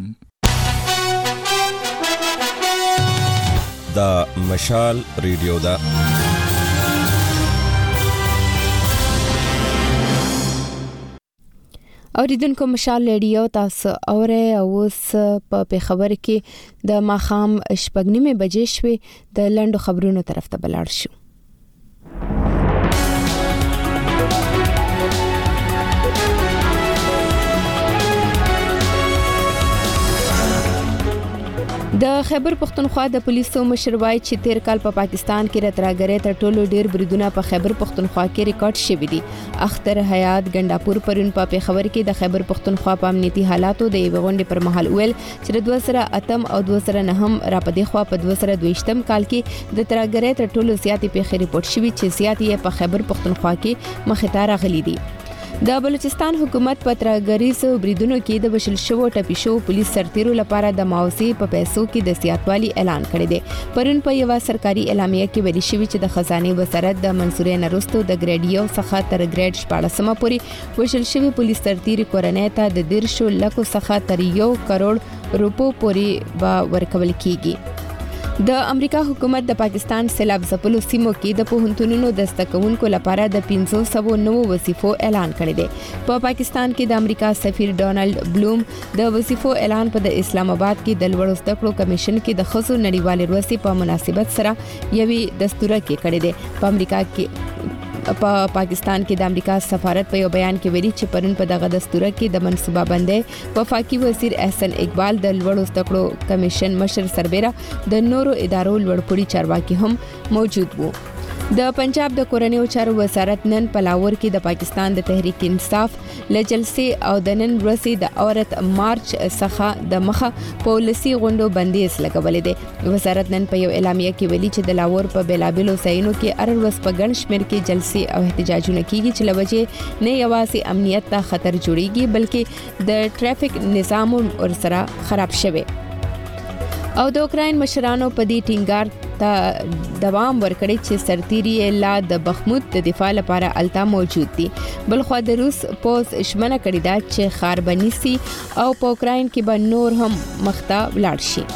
دا مشال ریډیو دا اوریدونکو مشال ریډیو تاسو اوره اوس په خبر کې د ماخام شپږ بجې شوې د لندو خبرونو طرف ته بلاړ شو. د خیبر پختونخوا د پولیسو مشر وایي چې تیر کال په پاکستان کې راتراګرې تر ټولو ډیر بریدونه په خیبر پختونخوا کې ریکارډ شوي دي. اختر حیات ګنداپور پرون په خبر کې د خیبر پختونخوا په امنیتي حالاتو د غونډې پر مهال ویل چې 2008 او 2009 را پدې خوا په 2022 کال کې د تراګرې تر ټولو زیاتې پیښې ریپورت شوي چې زیاتې په خیبر پختونخوا کې مخې ته راغلي دي. د بلوچستان حکومت په تراګریزو بریدونو کې د وشل شوو ټپي شو پولیس سرتیرو لپاره د معاوضې په پیسو کې د زیاتوالي اعلان کړی دی. پرون په یو سرکاري اعلامیه کې ویل شوی چې د خزانه وزارت د منصورې نرستو د ګریډ یو څخه تر ګریډ 14 پورې وشل شوی پولیس سرتیري کورنۍ ته د 1.5 لک څخه تر 1 کروڑ روپو پورې به ورکول کیږي. د امریکا حکومت د پاکستان سیلاب ځپلو سیمو کې د پوهنتونونو د زده کوونکو لپاره د 500 نوو وظیفو اعلان کړی دی. په پاکستان کې د امریکا سفیر ډونالد بلوم د وظیفو اعلان په د اسلام آباد کې د لوړو زده کړو کمیشن کې د خصوصي نړیوالې ورځې په مناسبت سره یوې دستور کې کړی دی. په امریکا کې په پاکستان کې د امریکا سفارت په یو بیان کې ویلي چې پرون په دغه دستور کې د منصوبه بندۍ وفاقي وزیر احسن اقبال د لوړو زده کړو کمیشن مشر سربیره د نورو ادارو لوړپوړي چارواکي هم موجود وو. د پنجاب د کورنیو چارو وزارت نن په لاهور کې د پاکستان د تحریک انصاف لجلسې او د نن ورځې د عورت مارچ څخه د مخه پالیسي غونډو بندیز لګولې ده. وزارت نن په یو اعلامیه کې ویلي چې د لاهور په بیلابلو ځایونو کې هر ورځ په ګڼ شمېر کې جلسې او احتجاجونه کیږي چې لوجه نه یوازې امنیت ته خطر جوړیږي بلکې د ټریفیک نظام ورسره خراب شوی. او د اوکراین مشرانو په دې ټینګار ته دوام ورکړی چې سرتیري لا د بخمود د دفاع لپاره التا موجود دي. بلخو د روس پوز اشمنه کړی دا چې خار بنيسي او په اوکراین کې به نور هم مخته ولاړ شي.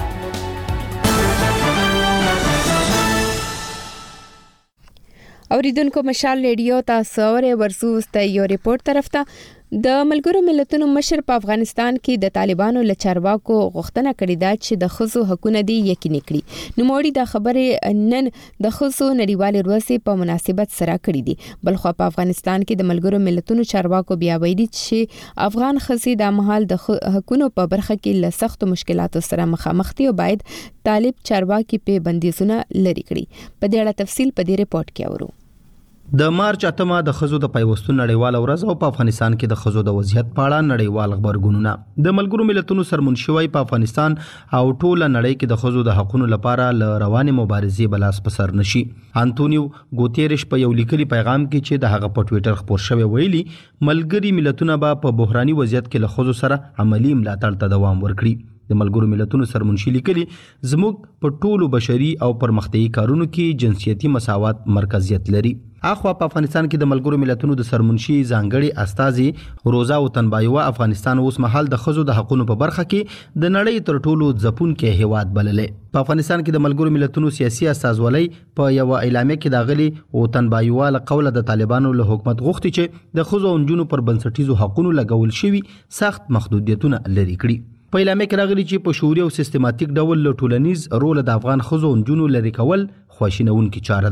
اوریدونکو مشال ریډیو تاسو اورئ ورسو ست یو ریپورت طرف ته د ملګرو ملتونو مشر په افغانستان کې د طالبانو له چارواکو غوښتنه کړې ده چې د ښځو حقوقونه دي یقیني کړي. نوموړي دا خبره نن د ښځو نړیوالې ورځې په مناسبت سره کړې دي. بلخو په افغانستان کې د ملګرو ملتونو چارواکو بیا ویلي چې افغان ښځې د مهال د حقوقو په برخه کې له سختو مشکلاتو سره مخامخ دي او باید طالب چارواکي په بندیزونه لري کړي. په دې اړه تفصیل په دې ریپورت کې اورو. د مارچ 8 د خزو د پیوستون نړیواله ورځ او په افغانستان کې د خزو د وضعیت په اړه نړیوال خبرګونونه د ملګرو ملتونو سرمنشي په افغانستان او ټوله نړۍ کې د خزو د حقوقو لپاره ل روانې مبارزې بلاس په سر نشي. انټونیو ګوتيرش په یو لیکلي پیغام کې چې د هغه په ټوئیټر خبر شوی ویلي ملګری ملتونه به په بحراني وضعیت کې له خزو سره عملی ملاتړ ته دوام ورکړي. د ملګرو ملتونو سرمنشي لیکلي زموږ په ټولو بشري او پرمختیایي کارونو کې جنسیتي مساوات مرکزیت لري. اخوا په افغانستان کې د ملګرو ملتونو د سرمنشي ځانګړي استازي روزا وطنبایوا افغانستان اوس مهال د خزو د حقوقو په برخه کې د نړۍ تر ټولو ځپونکې هیواد بللې. په افغانستان کې د ملګرو ملتونو سیاسي استازولۍ په یو اعلامیه کې داغلي وطنبایوا له قوله د طالبانو له حکومت غوښتي چې د خزو او نجونو پر بنسټیزو حقوقو لګول شوی سخت محدودیتونه لري کړي. په اعلامیه کې راغلي چې په شعوري او سیستماتیک ډول له ټولنیز رول د افغان خزو او نجونو لري کول خواشینونکې چاره ده.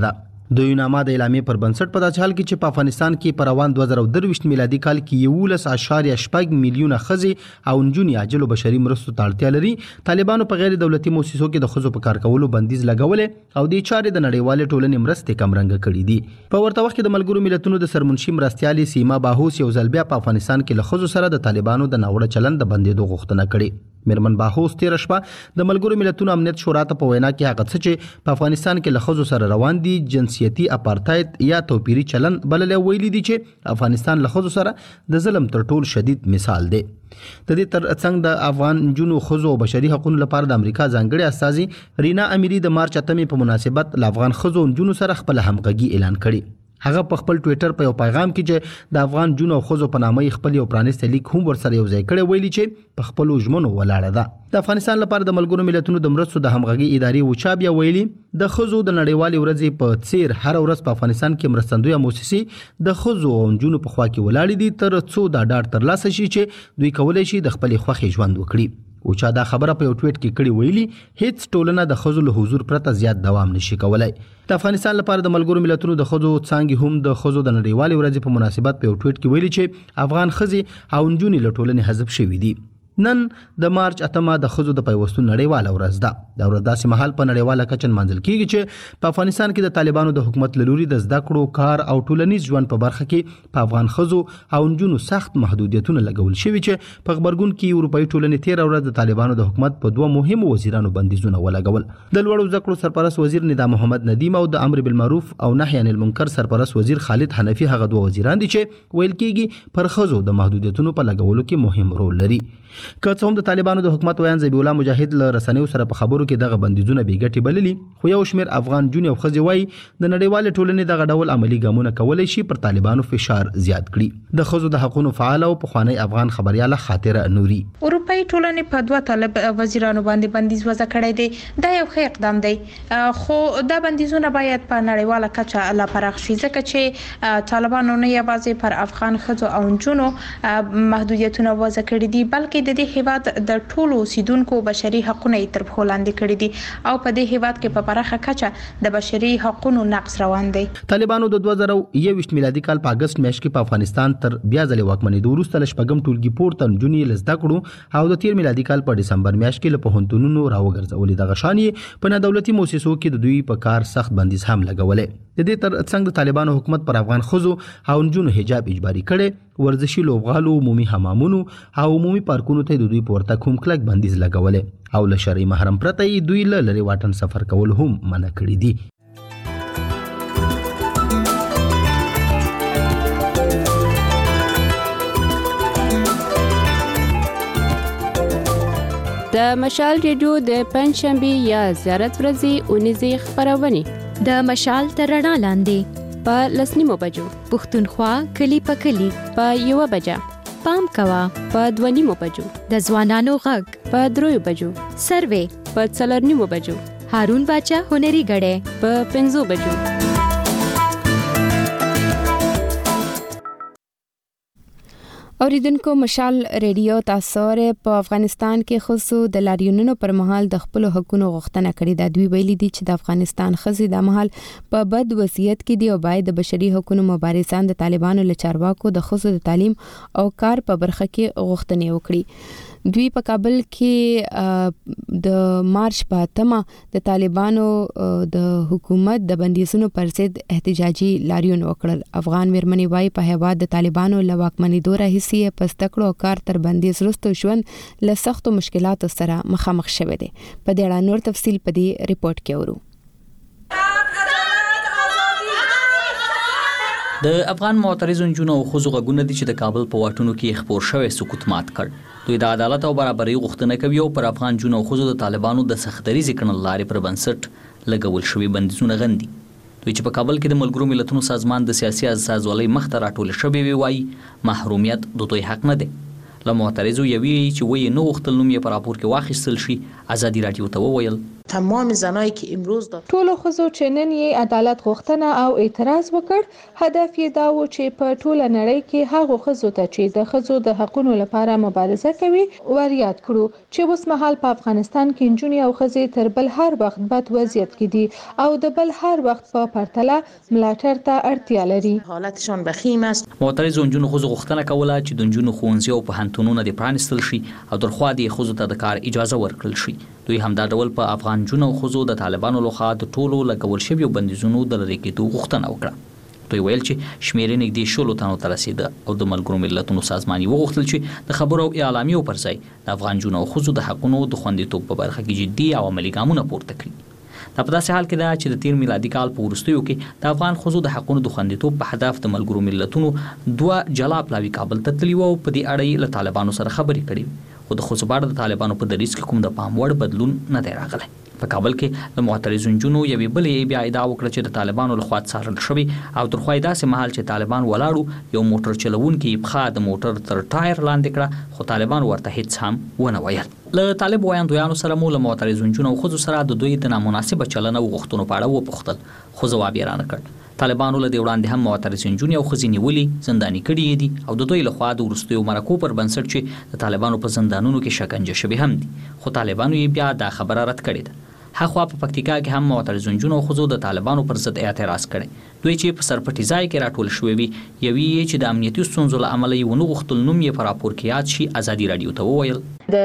د یوناما د اعلامیې پر بنسټ په داسې حال کې چې په افغانستان کې په روان 2023 میلادي کال کې 11.8 میلیونه ښځې او نجونې عاجلو بشري مرستو ته اړتیا لري. طالبانو په غیر دولتي مؤسسو کې د ښځو په کار کولو بندیز لګولې او د چارې د نړیوالې ټولنې مرستې کمرنګه کړې دي. په ورته وخت کې د ملګرو ملتونو د سرمنشي مرستیالې سیما باهوس یو ځل بیا په افغانستان کې له ښځو سره د طالبانو د ناوړه چلند د بندېدو غوښتنه کړې. میرمن باهوس تیر شپه د ملګرو ملتونو امنیت شورا ته په وینا کې هغه څه چې په افغانستان کې له ښځو سره روان دي جنسیتي اپارتاید یا توپیري چلن بللې ویلي دي چې افغانستان له ښځو سره د ظلم تر ټولو شدید مثال دی. د دې ترڅنګ د افغان جنو ښځو او بشري حقوقو لپاره د امریکا ځانګړي استازي رینا امیری د مارچ 8 په مناسبت له افغان ښځو او جنو سره خپل همغږي اعلان کړي. هغه په خپل ټوئیټر په یو پیغام کې چې د افغان جنو او ښځو په نامه خپل یو پرانیسته لیک هم ورسره یو ځای کړی ویلي چې په خپل ژمنو ولاړه ده. د افغانستان لپاره د ملګرو ملتونو د مرستو د همغږي ادارې وچا بیا ویلي د ښځو د نړیوالې ورځې په څیر هر ورځ په افغانستان کې مرستندویه مؤسسې د ښځو او نجونو په خوا کې ولاړې دي تر څو دا ډاډ ترلاسه شي چې دوی کولی شي د خپلې خوښې ژوند وکړي. او چا دا خبره په یو ټویټ کې کړي ویلي هیڅ ټولنه د ښځو له حضور پرته زیات دوام نشي کولای. د افغانستان لپاره د ملګرو ملتونو د ښځو څانګې هم د ښځو د نړیوالې ورځې په مناسبت په یو ټویټ کې ویلي چې افغان ښځې او نجونې له ټولنې حذف شوي دي. نن د مارچ 8 د ښځو د پیوستون نړیواله ورځ ده. دا ورځ داسې مهال په نړیواله کچه نمانځل کیږي چې په افغانستان کې د طالبانو د حکومت له لوري د زده کړو کار او ټولنیز ژوند په برخه کې په افغان ښځو او نجونو سخت محدودیتونه لګول شوي چې په خبرګون کې اروپאי ټولنې تیر ورځ د طالبانو د حکومت په دوه مهمو وزیرانو بندیزونه ولګول. د لوړو زده کړو سرپرست وزیر ندا محمد ندیم او د امر بالمعروف او نهي عن المنکر سرپرست وزیر خالد حنفي هغه دوه وزیران دي چې ویل کیږي پر ښځو د محدودیتونو په لګولو کې مهم رول لري. که څه هم د طالبانو د حکومت ویان ذبیح الله مجاهد له رسنیو سره په خبرو کې دغه بندیزونه بې ګټې بللي خو یو شمېر افغان جونې او ښځې وایي د نړیوالې ټولنې دغه ډول عملي ګامونه کولی شي پر طالبانو فشار زیات کړي. د ښځو د حقوقو فعاله او پخوانی افغان خبرياله خاطره نوري اروپאי ټولنې په دوه طالب وزیرانو باندې بندیز وضع کړی دی. دا یو ښه اقدام دی خو دا بندیزونه باید په نړیواله کچه لا پراخ شي ځکه چې طالبانو نه یوازې پر افغان ښځو او نجونو محدودیتونه وضع کړي دي بلکې د دې هیواد د ټولو اوسیدونکو بشري حقوقو تر پښو لاندې کړي دي او په دې هیواد کې په پراخه کچه د بشري حقوقو نقض روان دی. طالبانو د 2021 میلادي کال په اگست میاشت کې په افغانستان تر بیا ځلې واکمنېدو وروسته له شپږم ټولګي پورته نجونې له زده کړو او د تیر میلادي کال په ډسمبر میاشت کې له پوهنتونونو راوګرځولې. دغه شان یې په نادولتي مؤسسو کې د دوی په کار سخت بندیز هم لګولې. د دې ترڅنګ د طالبانو حکومت پر افغان ښځو او نجونو حجاب اجباري کړي ورزشي لوبغالو عمومي حمامونو او عمومي پارکونو ته د دوی پورته کوم کلک بندیز لګولې او له شرعي محرم پرته دوی له لري واټن سفر کول هم منع کړی دي. د مشال ریډیو د پنځشنبه یا زیارت ورځې اونیزه خبرونه د مشال تر رڼا لاندې په لسنیمو بجو پښتونخوا کلی په کلی په یو بجه پام کوا په 2:30 بجو د ځوانانو غږ په 3 بجو سروې په 4:30 بجو هارون باچا هنري غړې په 5 بجو. اوریدونکو مشال ریډیو تاسو په افغانستان کې خصوص د لاریونونو پر مهال د خپل حقوقو غوښتنه کړې ده. دوی ویلي دي چې د افغانستان ښځې د مهال په بد وضعیت کې دي او باید د بشري حقوقو مبارزان د طالبانو له چارواکو د ښځو د تعلیم او کار په برخه کې غوښتنې وکړي. دوی په کابل کې د مارچ په 8 د طالبانو د حکومت د بندیزونو پر ضد احتجاجي لاریون وکړل. افغان میرمنې وايي په هیواد د طالبانو له واکمنېدو راهیسې په ستکړو کار تر بندیز وروسته ژوند له سختو مشکلاتو سره مخامخ شوه دي. په دې اړه نور تفصیل په دې ریپورت کې اورو. د افغان معترضو نجونو او ښځو غږونه دي چې د کابل په واټونو کې خپور شوی سکوت مات کړ. دوی د عدالت او برابرۍ غوښتنه کوي او پر افغان نجونو او ښځو د طالبانو د سختدریزې کړنو لارې پر بنسټ لګول شوي بندیزونه غندي. دوی چې په کابل کې د ملګرو ملتونو سازمان د سیاسي استازولۍ مخ ته راټول شوي وایي محرومیت د دوی حق نه دی. له معترضو یوې چې وایي نه غوښتل نوم یې په راپور کې واخیستل شي ازادي راډیو ته وویل تمام زنایی که امروز ټولو ښځو چې نن یې عدالت غوښتنه او اعتراض وکړ هدف یې دا و چې په ټوله نړۍ کې هغو ښځو ته چې د ښځو د حقوقو لپاره مبارزه کوي وریاد کړو چې اوس مهال په افغانستان کې نجونې او ښځې تر بل هر وخت بد وضعیت کې دي او د بل هر وخت په پرتله ملاتړ ته اړتیا لري. حالتشان بخیم است. معترض نجونو ښځو غوښتنه کوله چې د نجونو ښوونځي او پوهنتونونه د پرانیستل شي او ترخوا د ښځو ته د کار اجازه ورکړل شي. دوی همدا ډول په افغان جنو ښځو د طالبانو لخوا د ټولو لګول شویو بندیزونو د لرې کېدو غوښتنه وکړه. دوی ویل چې شمیرې نږدې 100 تنو ته رسیده او د ملګرو ملتونو سازمان وغوښتل چې د خبرو او اعلامیو پر ځای د افغان جنو ښځو د حقوقو د خوندیتوب په برخه کې جدي او عملي ګامونه پورته کړي. دا په داسې حال کې ده چې د تیر میلادي کال په وروستیو کې د افغان ښځو د حقوقو د خوندیتوب په هدف د ملګرو ملتونو 2 جلا پلاوي کابل ته تللي وو او په دې اړه له طالبانو سره خبرې کړې. خو د ښځو په اړه د طالبانو په دریځ کې کوم د پام وړ بدلون نه دی راغلی. په کابل کې د معترض نجونو یوې بلې بیا ادعا وکړه چې د طالبانو لخوا څارل شوی او تر خو داسې مهال چې طالبان ولاړو یو موټر چلوونکي پخا د موټر تر ټایر لاندې کړه خو طالبان ورته هیڅ هم ونه ویل. له طالب وایندویانو سره مو له معترض نجونو او ښځو سره د دوی د نامناسبه چلن او غوښتنو په اړه وپوښتل خو ځواب یې رانه کړ. طالبانو له دې وړاندې هم معترض نجونې او ښځې نیولې زنداني کړي دي او د دوی لخوا د وروستیو مرکو پر بنسټ چې د طالبانو په زندانونو کې شکنجه شوي هم دي خو طالبانو یې بیا دا خبره رد کړې ده. هغه په پکتیکا کې هم معترض نجونو او ښځو د طالبانو پر ضد اعتراض کړي. دوی چې په سرپټي ځای کې راټول شوي وي یوې چې د امنیتي ستونزو له امله یې ونه غوښتل نوم یې په راپور کې یاد شي ازادي راډیو ته وویل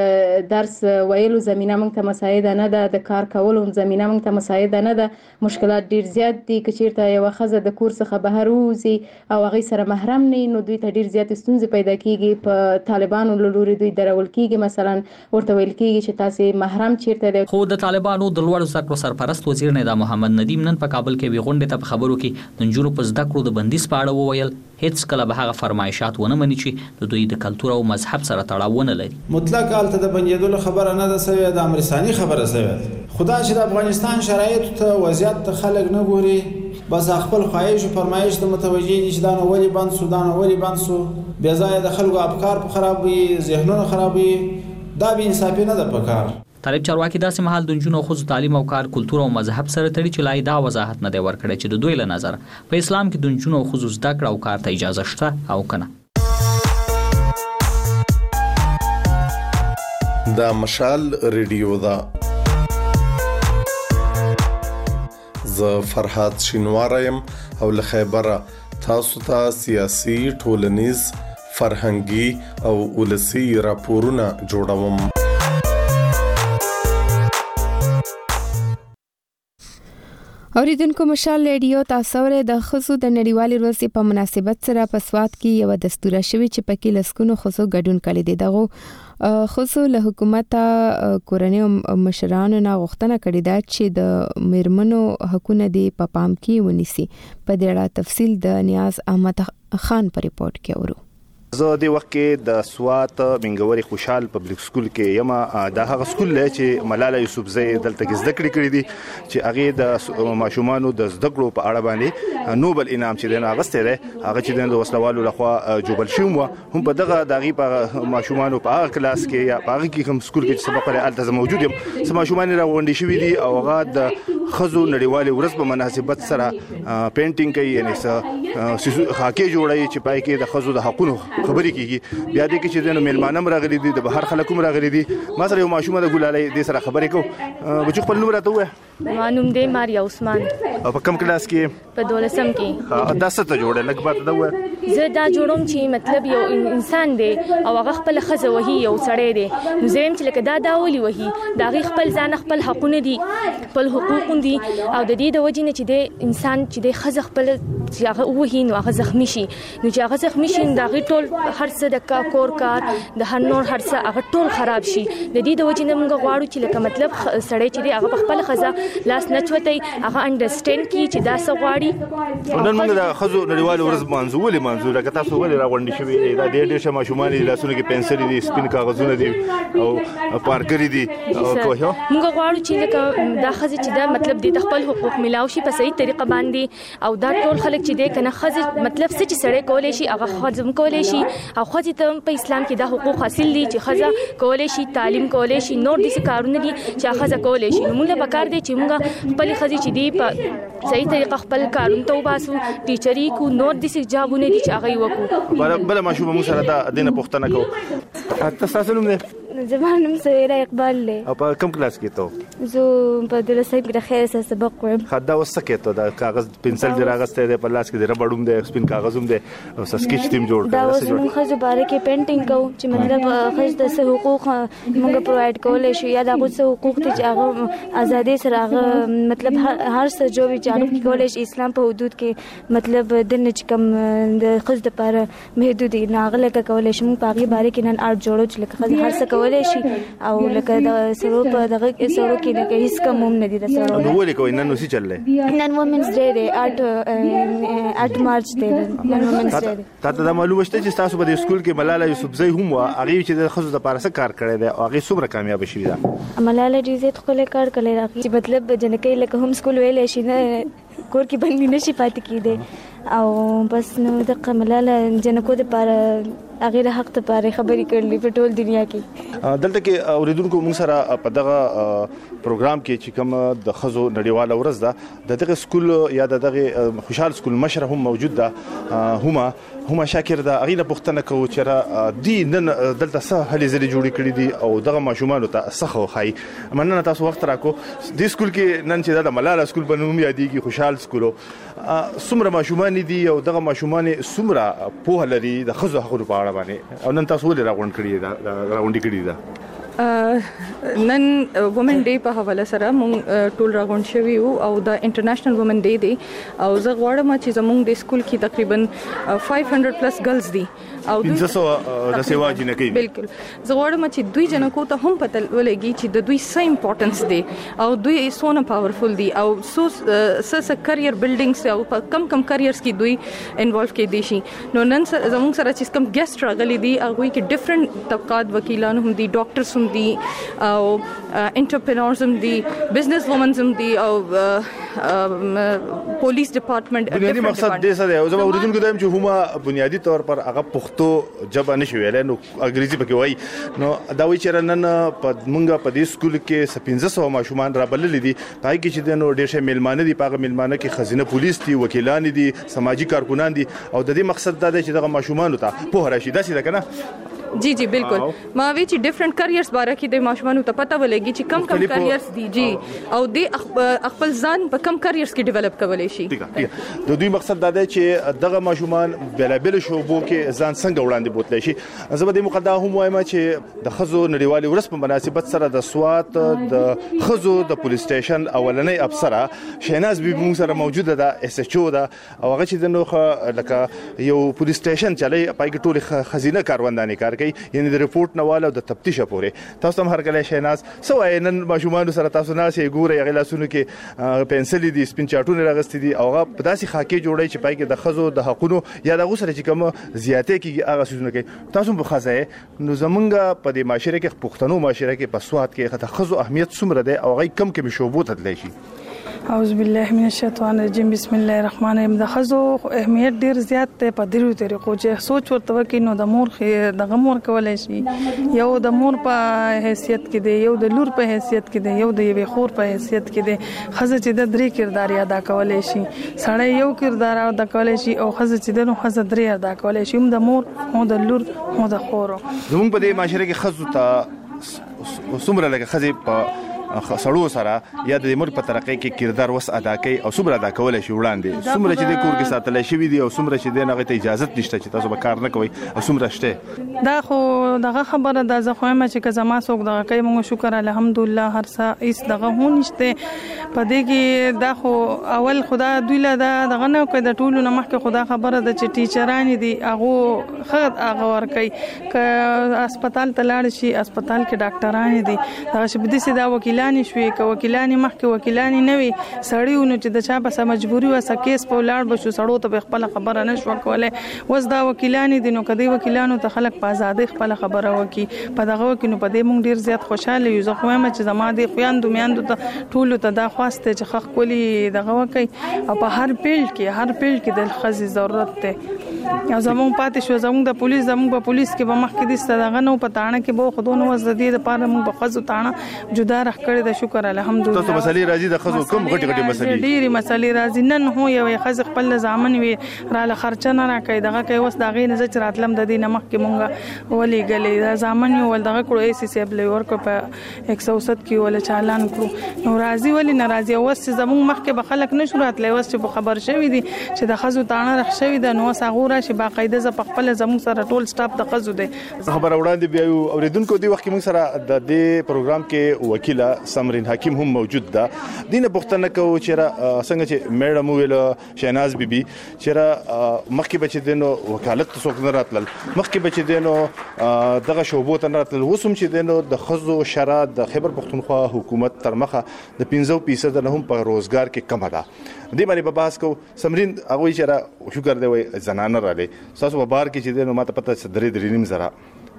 د درس ویلو زمينه موږ ته مساعده نه ده، د کار کولو زمينه موږ ته مساعده نه ده. مشکلات ډیر زیات دي. کچیرته یو خزه د کور څخه بهر وځي او هغه سره محرم نه نو دوی ته ډیر زیات ستونزې پیدا کیږي. په طالبانو لوري دوی درول کیږي، مثلا ورته ویل کیږي چې تاسو محرم چیرته دي. خو د طالبانو د لوړ زده کړو سرپرست وزیر ندا محمد ندیم نن په کابل کې وی غونډه ته په خبرو کې د نجونو په زده کړو د بندیز په اړه وویل هیڅ کله به هغه فرمایشات ونه مني چې د دوی د کلتور او مذهب سره تړاو نه لري. مطلق حالت د بنجیدلو خبره نه ده سوی، د امرستاني خبره سوی. خدا چې د افغانستان شرایط ته وضعیت ته خلک نه ګوري، بس خپل خواهش او فرمایش ته متوجي دي چې دا نو ولي بند سو، دا نو ولي بند سو، بیا ځای د خلکو افکار خرابوي، ذهنونه خرابوي. دا به انصافي نه ده پکار. طالب چارواکي داسې مهال د نجونو او ښځو تعلیم او کار کلتور او مذهب سره تړي چې لای دا وضاحت نه دی ورکړی چې د دوی له نظر په اسلام کې د نجونو او ښځو زده کړه او کار ته اجازه شته او کنه. دا مشال ریډیو دا ز فرحات شینوارم او له خیبره تاسو ته سیاسي، ټولنیز، فرهنګي او ولسی راپورونه جوړوم. اوریدونکو مشال ریډیو تاسو ورې د ښځو د نړیوالې ورځې په مناسبت سره په سواد کې یو دستور شوی چې پکې لسکونو ښځو ګډون کړي دي. دغه ښځو له حکومت کورنۍ مشرانو نه غوښتنه کړې ده چې د میرمنو حقوقونه دي په پام کې ونیسي. په دې اړه تفصیل د نیاز احمد خان په ریپورت کې اورو. زه د وخت کې د سوات منګوري خوشحال پبلک سکول کې یم. دا هغه سکول لې چې ملاله یوسفزۍ دلته کې زده کړې دي چې هغه د ماشومانو د زده کړو په اړه باندې نوبل انعام چې دغه غسته ده هغه چې د وسلوالو لخوا جوبل شوم هم په دغه دغه په ماشومانو په هغه کلاس کې یا په هغه کې کوم سکول کې سبق لري التزام موجود یم. سم ماشومان راغونډي شوی دي او هغه د خزو نړیوالې ورځ په مناسبت سره پینټینګ کوي، یعنی خاکې جوړي چې پای کې د خزو د حقوقو خبرې کیږي. بیا دې کې چې د میلمانم راغلي دي، د بهر خلکو راغلي دي. ما سره یو ماشومه د ګلالۍ دې سره خبرې کوم. بچو خپل نوم راته وایه. مانوم دې ماریا عثمان. په کوم کلاس کې؟ په 12م کې. دا څه ته جوړه لګ بات دا وایه. زه دا جوړوم چې مطلب یو انسان دی او هغه خپل خزه وهي یو سړی دی، نو زم چې لکه دا ولي وهي دا غي خپل ځان خپل حقونه دي، خپل حقوق دي او د دې د وجې نه چې د انسان چې د خزه خپل چې هغه وهي نو هغه زخمی شي، نو چې هغه زخمی شي دا غي ټول هر څه د کور کار د هر نور هر څه هغه ټول خراب شي. د دې د وجې نه موږ غواړو چې لکه مطلب سړی چې دی هغه خپل خزه لاس نه چوتای، هغه انډرسټاند کی چې دا څه غواړي. نن موږ د خزو نړیوال ورځ منځولې لکه تاسو ولې راغونډي شوی دا ډېر شه ماشومان لاسونه کې پنسل دي، سپین کاغذونه دي او پارکري دي. موږ غواړو چې لکه دا خزه چې دا مطلب د خپل حقوق ملاو شي په صحیح طریقه باندې او دا ټول خلک چې د کنه خځه مطلب څه چې سړی کولای شي هغه خځم کولای شي او خځه ته په اسلام کې دا حقوق حاصل دي چې خځه کولای شي تعلیم کولای شي نور دي کارونه دي چې خځه کولای شي. نو موږ به کار دی چې موږ خپل خځه چې دی په صحیح طریقه خپل کارونه ته وباسو ټیچري کو نور دي جابونه دي چې هغه وکړو. بل ماشومه مو سره دا دینه پوښتنه کوو تاسو نوم نه زمان نوم سویرا اقبال له او په کوم کلاس کې ته زه په درسه کې د خیر سره سبق وایم. خدا وسکه ته د کاغذ پنسل دی راغسته دی په لاس کې دی ربړوم دی سپین کاغذوم دی او سکیچ تیم جوړ دا اوس موږ خځه باره کې پینټینګ کوو چې مطلب خځه د څه حقوق موږ پروواید کولای شي یا د څه حقوق چې هغه ازادي سره هغه مطلب هر څه جو چې هغه کولای شي اسلام په حدود کې مطلب د نچ کم د خځه لپاره محدود نه غلطه کولای شي. موږ په هغه باره کې نن آرټ جوړو چې لکه خځه هر څه کولای شي او لکه د سړو په دغه سړو کې لکه هیڅ کوم هم نه دي د سړو. نو ولې کوي نن نو سي چللې نن وومنز ډے دی 8 مارچ دی نن وومنز ډے دی. تاسو د معلومه شته چې تاسو په سکول کې ملاله یوسفزۍ هم وا هغه چې د خزو د پارسه کار کړی دی او هغه څومره کامیاب شوی دا. ملاله ډیر زیات خپل کار کړی دی چې مطلب جنکې لکه هم سکول ویلې شي نه کور کې باندې نشي پاتې کیده او بس نو د ملاله جنکو د پاره هغه حق ته پاره خبرې کړلې په ټول دنیا کې. دلته کې اوریدونکو موږ سره په دغه پروګرام کې چې کوم د خزو نړیواله ورځ ده دغه سکول یا دغه خوشحال سکول مشر هم موجود ده هما شاکر ده هغه نه پوښتنه کوي چې دی نن دلته څه هلي زري جوړې کړې دي او دغه ماشومان ته څه خای مننه تاسو وخت راکو. د سکول کې نن چې د ملاله سکول په نوم یادېږي خوشحال سکول څومره ماشومان دي او دغه ماشومان څومره په لري د خزو حقوق په اړه باندې او نن تاسو ولې راغونډ کړی ده نن وومن ډے په حواله سره مونږ ټول راغونډ شوي او د انټرنیشنل وومن ډے دی او زه غواړم چې زموږ د سکول کې تقریبا 500 پلس ګرلز دي او دوی د سیوا جنکې بالکل زه غواړم چې دوی جنکو ته هم پته ولګي چې د دوی څه امپورټنس دی او دوی څونه پاورفل دي او څه کرییر بلډینګز او کم کریرز کې دوی انوالو کې دي شي. نو نن زموږ سره چې کوم ګیسټ راغلي دي هغه کې ډیفرنٹ طبقات وکیلان هم دي ډاکټرز دي او انټرپرینورز هم دي بزنس وومنز هم دي او پولیس ډپارټمنټ. بنیادی مقصد دې څه دی او زما اوریدونکو دایم چې هما بنیادی طور پر هغه پښتو جبه نشي ویلای نو انګریزي پکې وای نو دا وی چې نن په مونږه په دې سکول کې 1500 ماشومان را بلل دي پای کې چې نو ډېر شه میلمانه دي پاغه میلمانه کې خزینه پولیس دي وکیلان دي سماجی کارکونان دي او د دې مقصد دا دی چې دغه ماشومان ته په راشي داسې ده کنه. जी بالکل ما وی چې ډیفرنٹ کریرز باره کې د ماشومان ته پته ولګي چې کم کریرز دي جی او د خپل ځان په کم کریرز کې ډیولپ کولای شي. د دوی مقصد دا دی چې دغه ماشومان بلابل شوبو کې ځان څنګه وړاندې بوتلی شي. زه به د مقدمه هم وایم چې د خزو نړیوالې ورځ په مناسبت سره د سوات د خزو د پولیس سټیشن اولنۍ افسره شیناز بي موږ سره موجوده ده اس ایچ او ده او هغه چې د نوخه لکه یو پولیس سټیشن چلی پای کې ټول خزینه کاروندانې کار یعنی د رپورت نواله او د تفتیش پورې تاسو هم هر کله شیناز سوای نن ماشومان سره تاسو نه سي ګوره یغه لاسونو کې پنسل دي سپین چاټونه راغستې دي او هغه په داسې خاکي جوړي چې پای کې د خزو د حقونو یا د غوسره چې کوم زیاتې کې هغه سوزونه کوي تاسو په خزه نو زمونږ په دې معاشره کې پښتنو معاشره کې په سواد کې د خزو اهمیت څومره ده او هغه کم شوبو تدلی شي. اعوذ بالله من الشیطان الرجیم بسم الله الرحمن الرحیم. د خزو اهمیت ډیر زیات ته په ډیرو طریقو چې سوچ ورته وکړي نو د مور د غمور کولای شي یو د مور په حیثیت کې دی یو د لور په حیثیت کې دی یو د یوې خور په حیثیت کې دی. خزه چې د درې کردار ادا کولای شي سړی یو کردار ادا کولای شي او خزه چې د نو خزه درې ادا کولای شي هم د مور هم د لور هم د خور. زموږ په دې معاشره کې خزو ته څومره لکه خزه په سړو سره یا د مور په ترقې کې کردار وس ادا کوي او څومره ادا کولای شي وړاندې څومره چې د کور کې ساتل شي دي او څومره چې د نغې ته اجازه نشته چې تاسو به کار نه کوئ او څومره شته دا خو دغه خبره د زخمه چې کزما څوک دغه کوي موږ شکر الحمدلله هر څه ایس دغه هونشته په دې کې دا خو اول خدا دوی له دغه نه کوي د ټولو نه مخکې خدا خبره ده چې ټیچران دي هغه خد هغه ور کوي ک هسپتال ته لاړ شي هسپتال کې ډاکټران دي هغه شپدي سي دا وکیل وکیلان شوي ک وکیلان مخکې وکیلان نه وي سړیونه چې د چا په مجبوري وسه کیس په لاړ بشو سړو ته خپل خبره نشو کولای وس دا وکیلان دي نو کدی وکیلانو ته خلک په آزادۍ خپل خبره وکي په دغه وکینو په دې مونږ ډیر زیات خوشاله یو زه خو ما چې زما د خويندو میاندو ته ټول ته دا خواسته چې خخ کولی دغه وکي او په هر پیل کې د خزي ضرورت ته او زمون پاتې شو زمون د پولیس په پولیس کې به مخکې د ستدغه نو پټانه کې به خودونو وزدي د پاره موږ په خزو تانه جدا رخ کړی د شکر الحمدلله تاسو مسلې راځي د خزو کوم غټي مسلې ډېری مسلې راځي نن هو یو خز خپل ځامن وي را ل خرچه نه راکې دغه کې وس دغه نه چې راتلم د دې نمک کې مونږه ولي غلې دا ځامن یو ول دغه کړو ای سی سی بل ورکو په 107 کې ول چالان کړو نو راځي ولې ناراضي وس زمون مخکې به خلک نشو راتلې وس چې خبر شوی دي چې د خزو تانه رخ شوی د نو ساغوره چې باقاعده ز په خپل زمون سره ټول سټاف د خزو دي خبر وړاندې بیا یو اوریدونکو دی وخت کې موږ سره د دې پروګرام کې وکیله سمرین حکیم هم موجود ده دینه پښتنه کو چې څنګه چې میډم ویل شیناز بیبي چې مخکې بچ دینو وکالت څوک نه راتل مخکې بچ دینو دغه شوبو ته نه راتل وسوم چې دینو د خزو شرا د خیبر پښتونخوا حکومت تر مخه د 15% نه هم په روزګار کې کم ده دې باندې په بحث کو سمرین هغه چې شکر دی وای زنانه را لې تاسو په بار کې چې دینو ماته پته درې نیم زره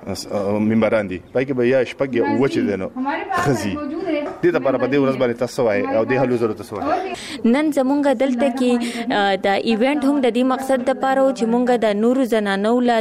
منبران دي پای کې به یا شپږ یا وچ دینو خزي دې ته پر په دې ورځ باندې تاسو وای او دې حلو ضرورت تاسو وای نن زمونږ دلته کې د ایونت هم د دې مقصد د پاره چې مونږ د نورو زنانو لا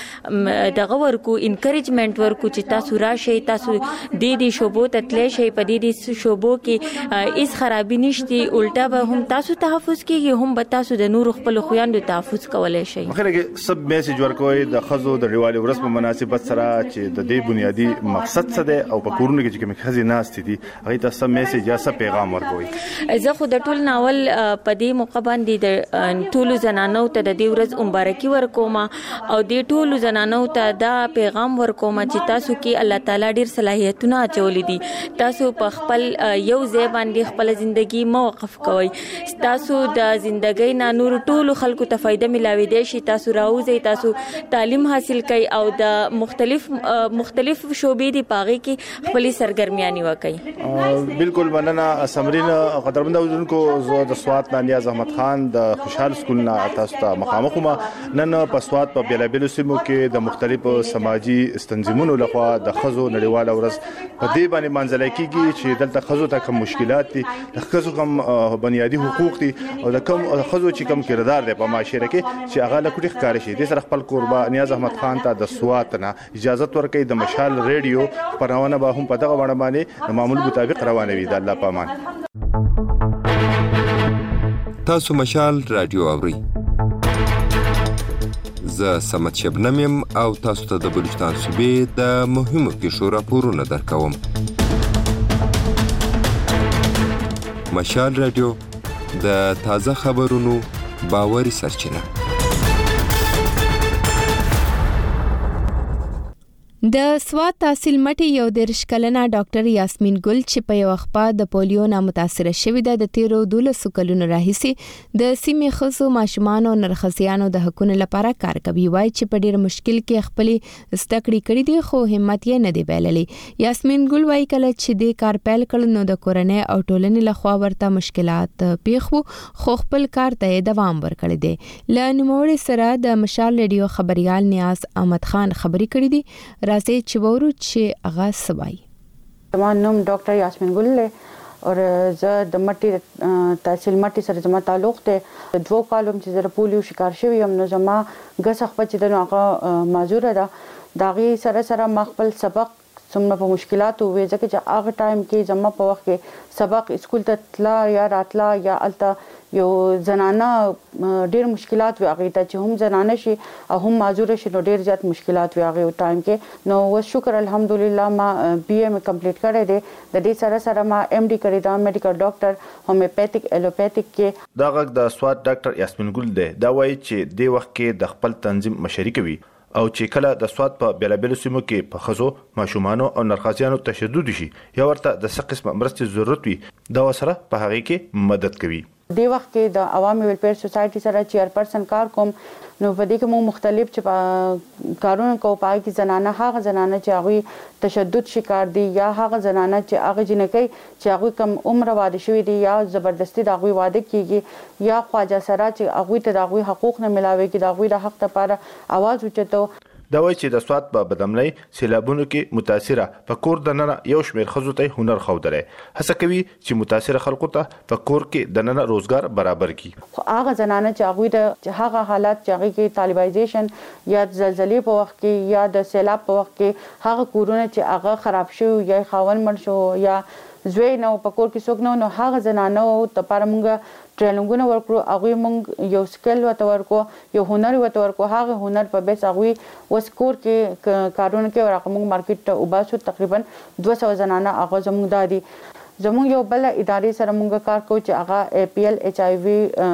دغه ورکو انکریجمنت ورکو چې تاسو راشي تاسو د شوبو تتلې شي په دې شوبو کې هیڅ خرابې نشته الټا به هم تاسو تحفظ کیږي هم به تاسو د نورو خپل خويندو تحفظ کولای شي مخکې کې سب میسج ورکوي د خزو د ریوالي ورس په مناسبت سره چې د دې بنیادی مقصد څه دی او په کورونو کې چې کوم خزي ناس دي هغه ته سم میسج یا سم پیغام ورکوي زه خو د ټول ناول په دې موقع باندې د ټول زنانو ته د دې ورځ مبارکي ورکوم او د ټول زنانو ته دا پیغام ورکوم چې تاسو کې الله تعالی ډیر صلاحیتونه اچولې دي تاسو په خپل یو ځای باندې خپل ژوندۍ موقف کوئ تاسو د ژوندۍ نه نور ټول خلکو ته فائدہ ملاوي دي شي تاسو راوځي تاسو تعلیم حاصل کړئ او د مختلف شوبې دی پاغي کې خپل سرګرمیانی وکړي بالکل مننه سمرین قدرمن اوردونکو زه د سوات نانیاز احمد خان د خوشحال سکول نه تاسو ته مخامخ ما نن په سوات په بیلابل سیمو کې د مختلفو سماجی تنظیمونو لخوا د خزو نړیواله ورځ په دې باندې منځلای کیږي چې دلته خزو ته کوم مشکلات دي د خزو کوم بنیادی حقوق دي او د کوم خزو چې کوم کردار دی په معاشره کې چې هغه لکټي ښکار شي د سره خپل قربا نیاز احمد خان ته د سوات نه اجازه ورکړي د مشال ریډیو پرونه به هم په دغه وړاندې باندې د معمول مطابق روانوي د الله پامان تاسو مشال رادیو اورئ زه سمت شبنم او تاسو ته د بلوچستان صوبې د مهمو پیښو راپورونه درکوم مشال رادیو د تازه خبرونو باوري سرچینه د سوات تحصیل مټي یو د رشکلنه ډاکټر یاسمین ګل چې په یو خپه د پولیو نه متاثر شوې ده د 13 کلونو راهیسي د سیمې خزو ماشومان او نرخصیانو د حقوقو لپاره کار کوي وای چې په ډیر مشکل کې خپل استکړې کړې دي خو همت یې نه دی بایللې یاسمین ګل وای کله چې د کار پیل کړ نو د کورنۍ او ټولنې لخوا ورته مشکلات پیښو خو خپل کار ته دوام ورکړی دی ل نوموړي سره د مشال ریډیو خبريال نیاز احمد خان خبري کړې دي راځي چې وورو چې اغاز سوای زما نوم ډاکټر یاسمین ګل له او زه د مټي تحصیل مټي سره زما تعلق ته 2 کالم چې زه پولیو شکار شوی یم نو زما غس خپل چې د هغه معذور ده داغي سره ما خپل سبق څومره په مشکلات وې ځکه چې هغه ټایم کې زما په وخت کې سبق اسکول ته تلا یا راتلا یا الته یو زنانه ډېر مشکلات وي هغه ته چې هم زنانه شي او هم معذور شي نو ډېر زیات مشکلات وي هغه ټایم کې نو و شکر الحمدلله ما بي ام کمپلیټ کړی دی د دې سره ما ام ډي کړی دا میډیکل ډاکټر هومیوپیتیک الوپیتیک کې دا غږ د سوات ډاکټر یاسمین ګل دی دا وایي چې د وخت کې د خپل تنظیم مشري کوي او چې کله د سوات په بیلابل سیمو کې په خزو ماشومانو او نرخصیانو تشدد شي یا ورته د څه قسم مرستې ضرورت وي دا وسره په هغه کې مدد کوي دی وخت کې د عوامي ویلفیر سوسایټي سره چیرپرسن کار کوم نو په دې کې موږ مختلف چې کارونه کوو پای کې زنانه هغه زنانه چې هغه تشدد شکار دي یا هغه زنانه چې هغه جنکۍ چې هغه کم عمر واده شوی دي یا زبردستی د هغه واده کیږي یا خواجه سره چې هغه ته د هغه حقوق نه ملاويږي د هغه د حق لپاره आवाज اوچتو دا وایي چې د سوات په بدامنۍ سیلابونو کې متاثره په کور دننه یو شمېر ښځو ته هنر ښودلی هڅه کوي چې متاثره خلکو ته په کور کې دننه روزګار برابر کړي هغه زنانه چې هغه د هغه حالات چې هغه کې طالبایزیشن یا زلزلې په وخت کې یا د سیلاب په وخت کې هغه کورونه چې هغه خراب شو یا خاون مړ شو یا زوی نو په کور کې څوک نو هغه زنانه ته لپاره موږ ټریننګونه ورکړو هغه موږ یو سکل ورکو یو هنر ورکو هغه هنر په بیس هغه وس کور کې کارونه کې ورکو موږ مارکیټ ته وباسو تقریبا 200 زنانه هغه زموږ دادي زموږ یو بل ادارې سره موږ کار کوو چې هغه APL HIV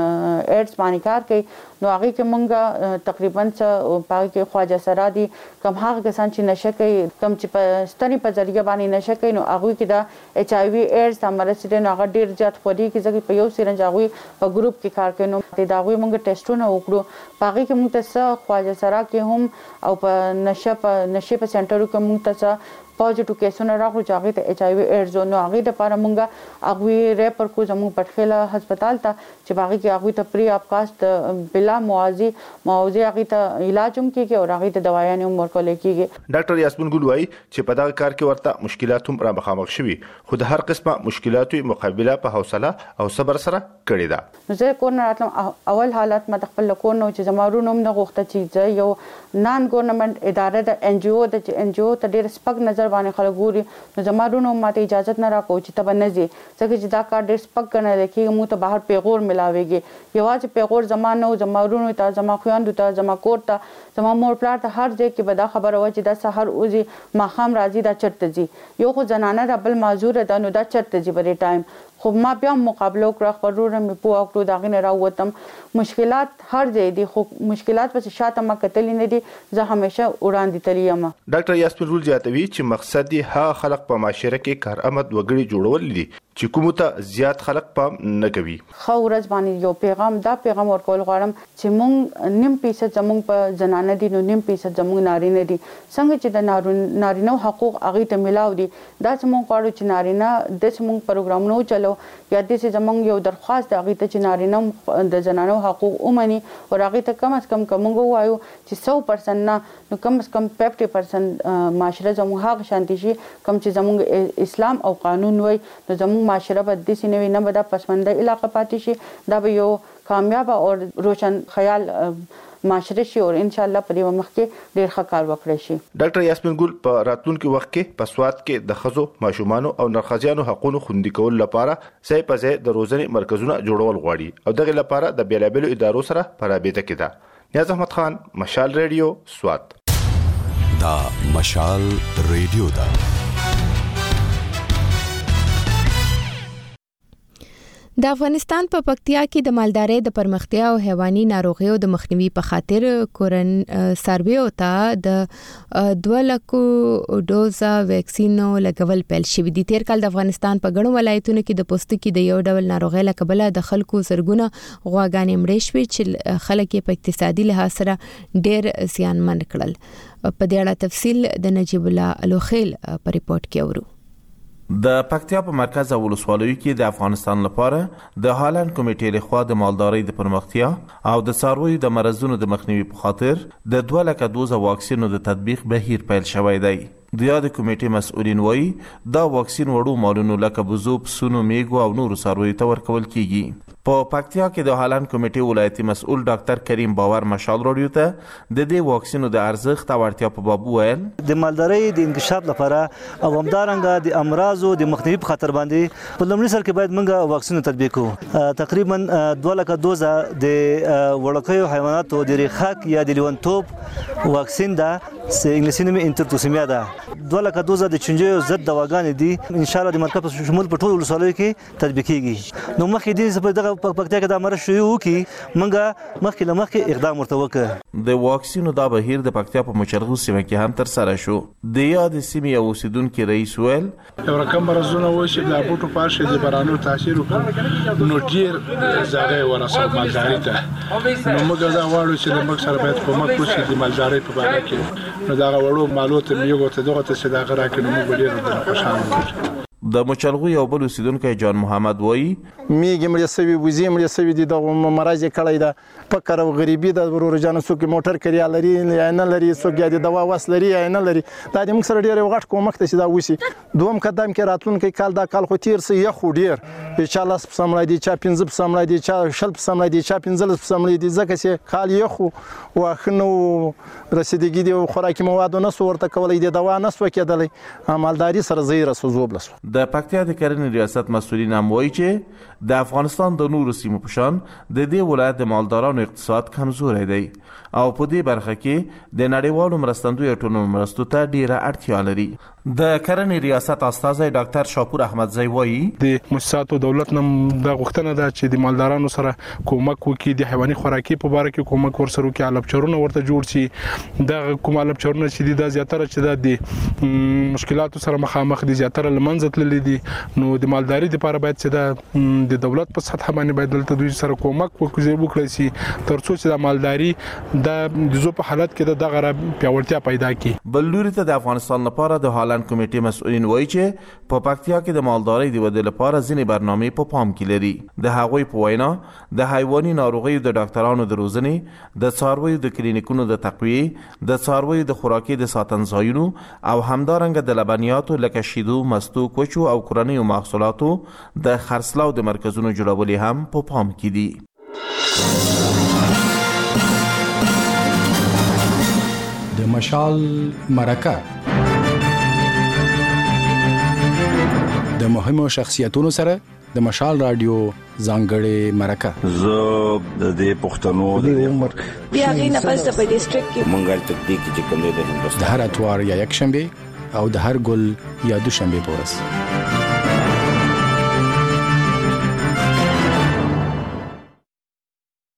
ایډز باندې کار کوي نو هغه کې موږ تقریبا څه پاره کې خواجه سره دي کوم هغه کسان چې نشه کوي کوم چې په ستنې په ذریعہ باندې نشه کوي نو هغه کې دا HIV ایډز تمرسي دي نو هغه ډیر زیات خوري کې ځکه په یو سرنج هغه په ګروپ کې کار کوي نو دا هغه موږ ټیسټونه وکړو هغه کې موږ ته خواجه سره کې هم او په نشه په سنټرو کې موږ ته پوزټیو کیسونه راغلو چې هغه ته HIV ایډز نو هغه د لپاره مونږه هغه ریپر کو زموږ پټخیله هسپتال ته چې هغه کې هغه ته پری اپکاست بلا موازی هغه ته علاج هم کیږي او هغه ته دوايانې هم ورکول کیږي ډاکټر یاسمین ګل وايي چې په دغه کار کې ورته مشکلات هم را مخامخ شوي خو د هر قسمه مشکلاتو مقابله په حوصله او صبر سره کړې ده نو زه کور نه راتلم اول حالت ما خپل کور نو چې زمارو نوم نه غوښته چې یو نان ګورنمنت اداره د NGO د NGO ته ډېر سپک نظر باندې خلک ګوري نو زمارونو ماته اجازه نه راکو چې ته بنځي ځکه چې دا کار ډېر سپک ګڼل کېږي مو ته بهر پیغور ملاويږي یوازې پیغور زمانه او زمارونو ته زما خويندو ته زما کور ته زما مور پلار ته هر ځای کې به دا خبره و چې دا سحر اوزي ماخام راځي دا چرته ځي یو خو زنانه د بل معذور ده نو دا چرته ځي بری ټایم خو ما بیا مقابله وکړه خبرونه مې پوه کړو دا غنه راووتم مشکلات هر ځای دي خو مشکلات پس شاته ما کتلې نه دي زه همیشه وړاندې تللی یم ډاکټر یاسمین ګل زیاتوي چې مقصد یې ها خلک په معاشره کې کار آمد وګړي جوړول دي چې کوم ته زیات خلک پام نه کوي خو ورځ باندې یو پیغام ورکول غواړم چې مونږ نیم پیسه زمونږ په زنانه دي نو نیم پیسه زمونږ نارینه دي څنګه چې د نارینه حقوق هغه ته ملاو دي دا چې مونږ غواړو چې نارینه د مونږ پروګرامونو چلو یا د زمونږ یو درخواست هغه ته چې نارینه د زنانو حقوق اومني او هغه ته کم از کم کومګو وایو چې 100% نه نو کم از کم 50% معاشره زموږ هغه شانتي شي کم چې زموږ اسلام او قانون وای نو زموږ معاشره به د سینوي نه به د پسمنده علاقه پاتې شي دا به یو کامیاب او روشن خیال معاشره شي او ان شاء الله په دې مخ کې ډېر ښه کار وکړي شي ډاکټر یاسمین ګل په راتلونکي وخت کې په سواد کې د خزو ماشومان او نرخزیانو حقوقو خوندي کول لپاره ځای په ځای د روزنې مرکزونه جوړول غواړي او دغه لپاره د بیلابلو ادارو سره پرابطه کې ده نیاز احمد خان مشال ریډیو سواد دا مشال ریډیو دا د افغانستان په پکتیا کې د مالدارۍ د پرمختیا او حیواني ناروغیو د مخنیوي په خاطر کورن سروې او ته د 2 لک ډوزه ویکسینو لګول پیل شوې دي تیر کال د افغانستان په ګڼو ولایتونو کې د پوستکي د یو ډول ناروغي لکبله د خلکو زرګونه غواګانې مړې شوې چې خلک په اقتصادي لحاظ سره ډېر زیانمن کړل په دې اړه تفصیل د نجیب الله الوخیل په ریپورت کې اورو د پکتیا په مرکز او ولسوالیو کې د افغانستان لپاره د هالند کمیټې لخوا د مالدارۍ د پرمختیا او د څارویو د مرزونو د مخنیوي په خاطر د 2 لک دوزه واکسینو د تطبیق بهیر پیل شوی دی د یاد کمیټې مسؤلین وایي دا واکسین وړو مالونو لکه بزو پسونو میګو او نورو څارویو ته ورکول کیږي په پکتیا کې د هالند کمیټې ولایتي مسؤل ډاکټر کریم باور مشال رادیو ته د دې واکسینو د ارزښت او اړتیا په باب وویل د مالدارۍ د انکشاف لپاره او همدارنګه د امراضو د مخنیوي په خاطر باندې په لومړي سر کې باید موږ واکسین تطبیق کوو تقریبا 2 لک دوزه د وړکیو حیواناتو د ریخک یا د لیونتوب واکسین ده چې انګلیسي نوم انټرتوسیمیا ده 2 لک دوزه د چنجي ضد دواګانې دي ان شاء الله د مرکز په شمول په ټولو ولسوالیو کې تطبیقيږي. نو مخکې دې په دغه پکتیا کې د امر شروع وکي منګه مخکې لمخکې اقدام ورته وکړ. د واکسینو دا بهیر د پکتیا په مچلغو سیمه کې هم تر سره شو. د یاد سیمې اوسیدونکو رئیس ویل یو رقم مرزونه و چې د بوټو پارشه د بارانو تاثیر وکړ نو ډیر زړه ورسره مالداري ته نو موږ دا وایو چې موږ سره باید کومک وشي د مالداري په اړه کې نو دا وړو مالوت میوه ته دغه څه دا غره کې موږ ډیر خوشاله یو. د مچلغو یو بل اوسیدونکی جان محمد وایي میګم رسوي وزیم رسوي د مرز کړی دا فقر او غریبي د ورور جان سو کې موټر کړی لري نه لري سو کې د دوا وس لري نه لري دا د موږ سره ډیر غټ کومک ته چې دا وسی دوم قدم کې راتلونکي کال دا کال خو تیر سي یخ ډیر ان شاء الله سمړای دي چا 15 سمړای دي چا شل سمړای دي چا 15 سمړای دي ځکه چې کال یخ واخنو رسیدګي دي خوراکي مواد نه سورته کولای دي دوا نه سو کېدلې مالداري سره زیره سوزوبلس. د پکتیا د کرنې ریاست مسؤلین هم وایي چې د افغانستان د نورو سیمو په شان د دې ولایت د مالدارانو اقتصاد کمزوری دی او په دې برخه کې د نړیوالو مرستندویو ټولنو مرستو ته ډیره اړتیا لري. د کرنې ریاست استاذ ډاکټر شاپور احمدزی وایي د مؤسساتو دولت نم د غوښتنه ده چې د مالدارانو سره کومک وکړي د حیواني خوراکي په اړه کې کومک ورسره وکړي الپچرونه ورته جوړ شي د کوم الپچرونه چې د زیاتره چې د مشکلاتو سره مخامخ دي زیاتره لمنځه تللي دي نو د مالداري لپاره باید چې د دولت په سطح باندې باید دلته دوی سره کومک وکړي شي ترڅو چې د مالداري د زو په حالت کې د غره پیاوړتیا پیدا کړي. بل لوري ته د افغانستان لپاره د هالند کمیټې مسؤلین وایي چې په پکتیا کې د مالدارۍ د ودې لپاره ځینې برنامې په پام کې لري. د هغوی په وینا د حیواني ناروغیو د ډاکټرانو د روزنې د څارویو د کلینیکونو د تقویې د څارویو د خوراکي د ساتنځایونو او همدارنګه د لبنیاتو لکه شیدو مستو کوچو او کورنیو محصولاتو د خرڅلاو د مرکزونو جوړول هم په پام کې دي. د مشال مرکه د مهمو شخصیتونو سره د مشال رادیو ځانګړې مرکه زه د دې پښتنو د عمر بیا غي نه پس په ډیسټریکټ کې مونږه تدقیق چې کوم د هندوستان د هر اتوار یا یک شنبه او د هر ګل یا دوشنبه پورس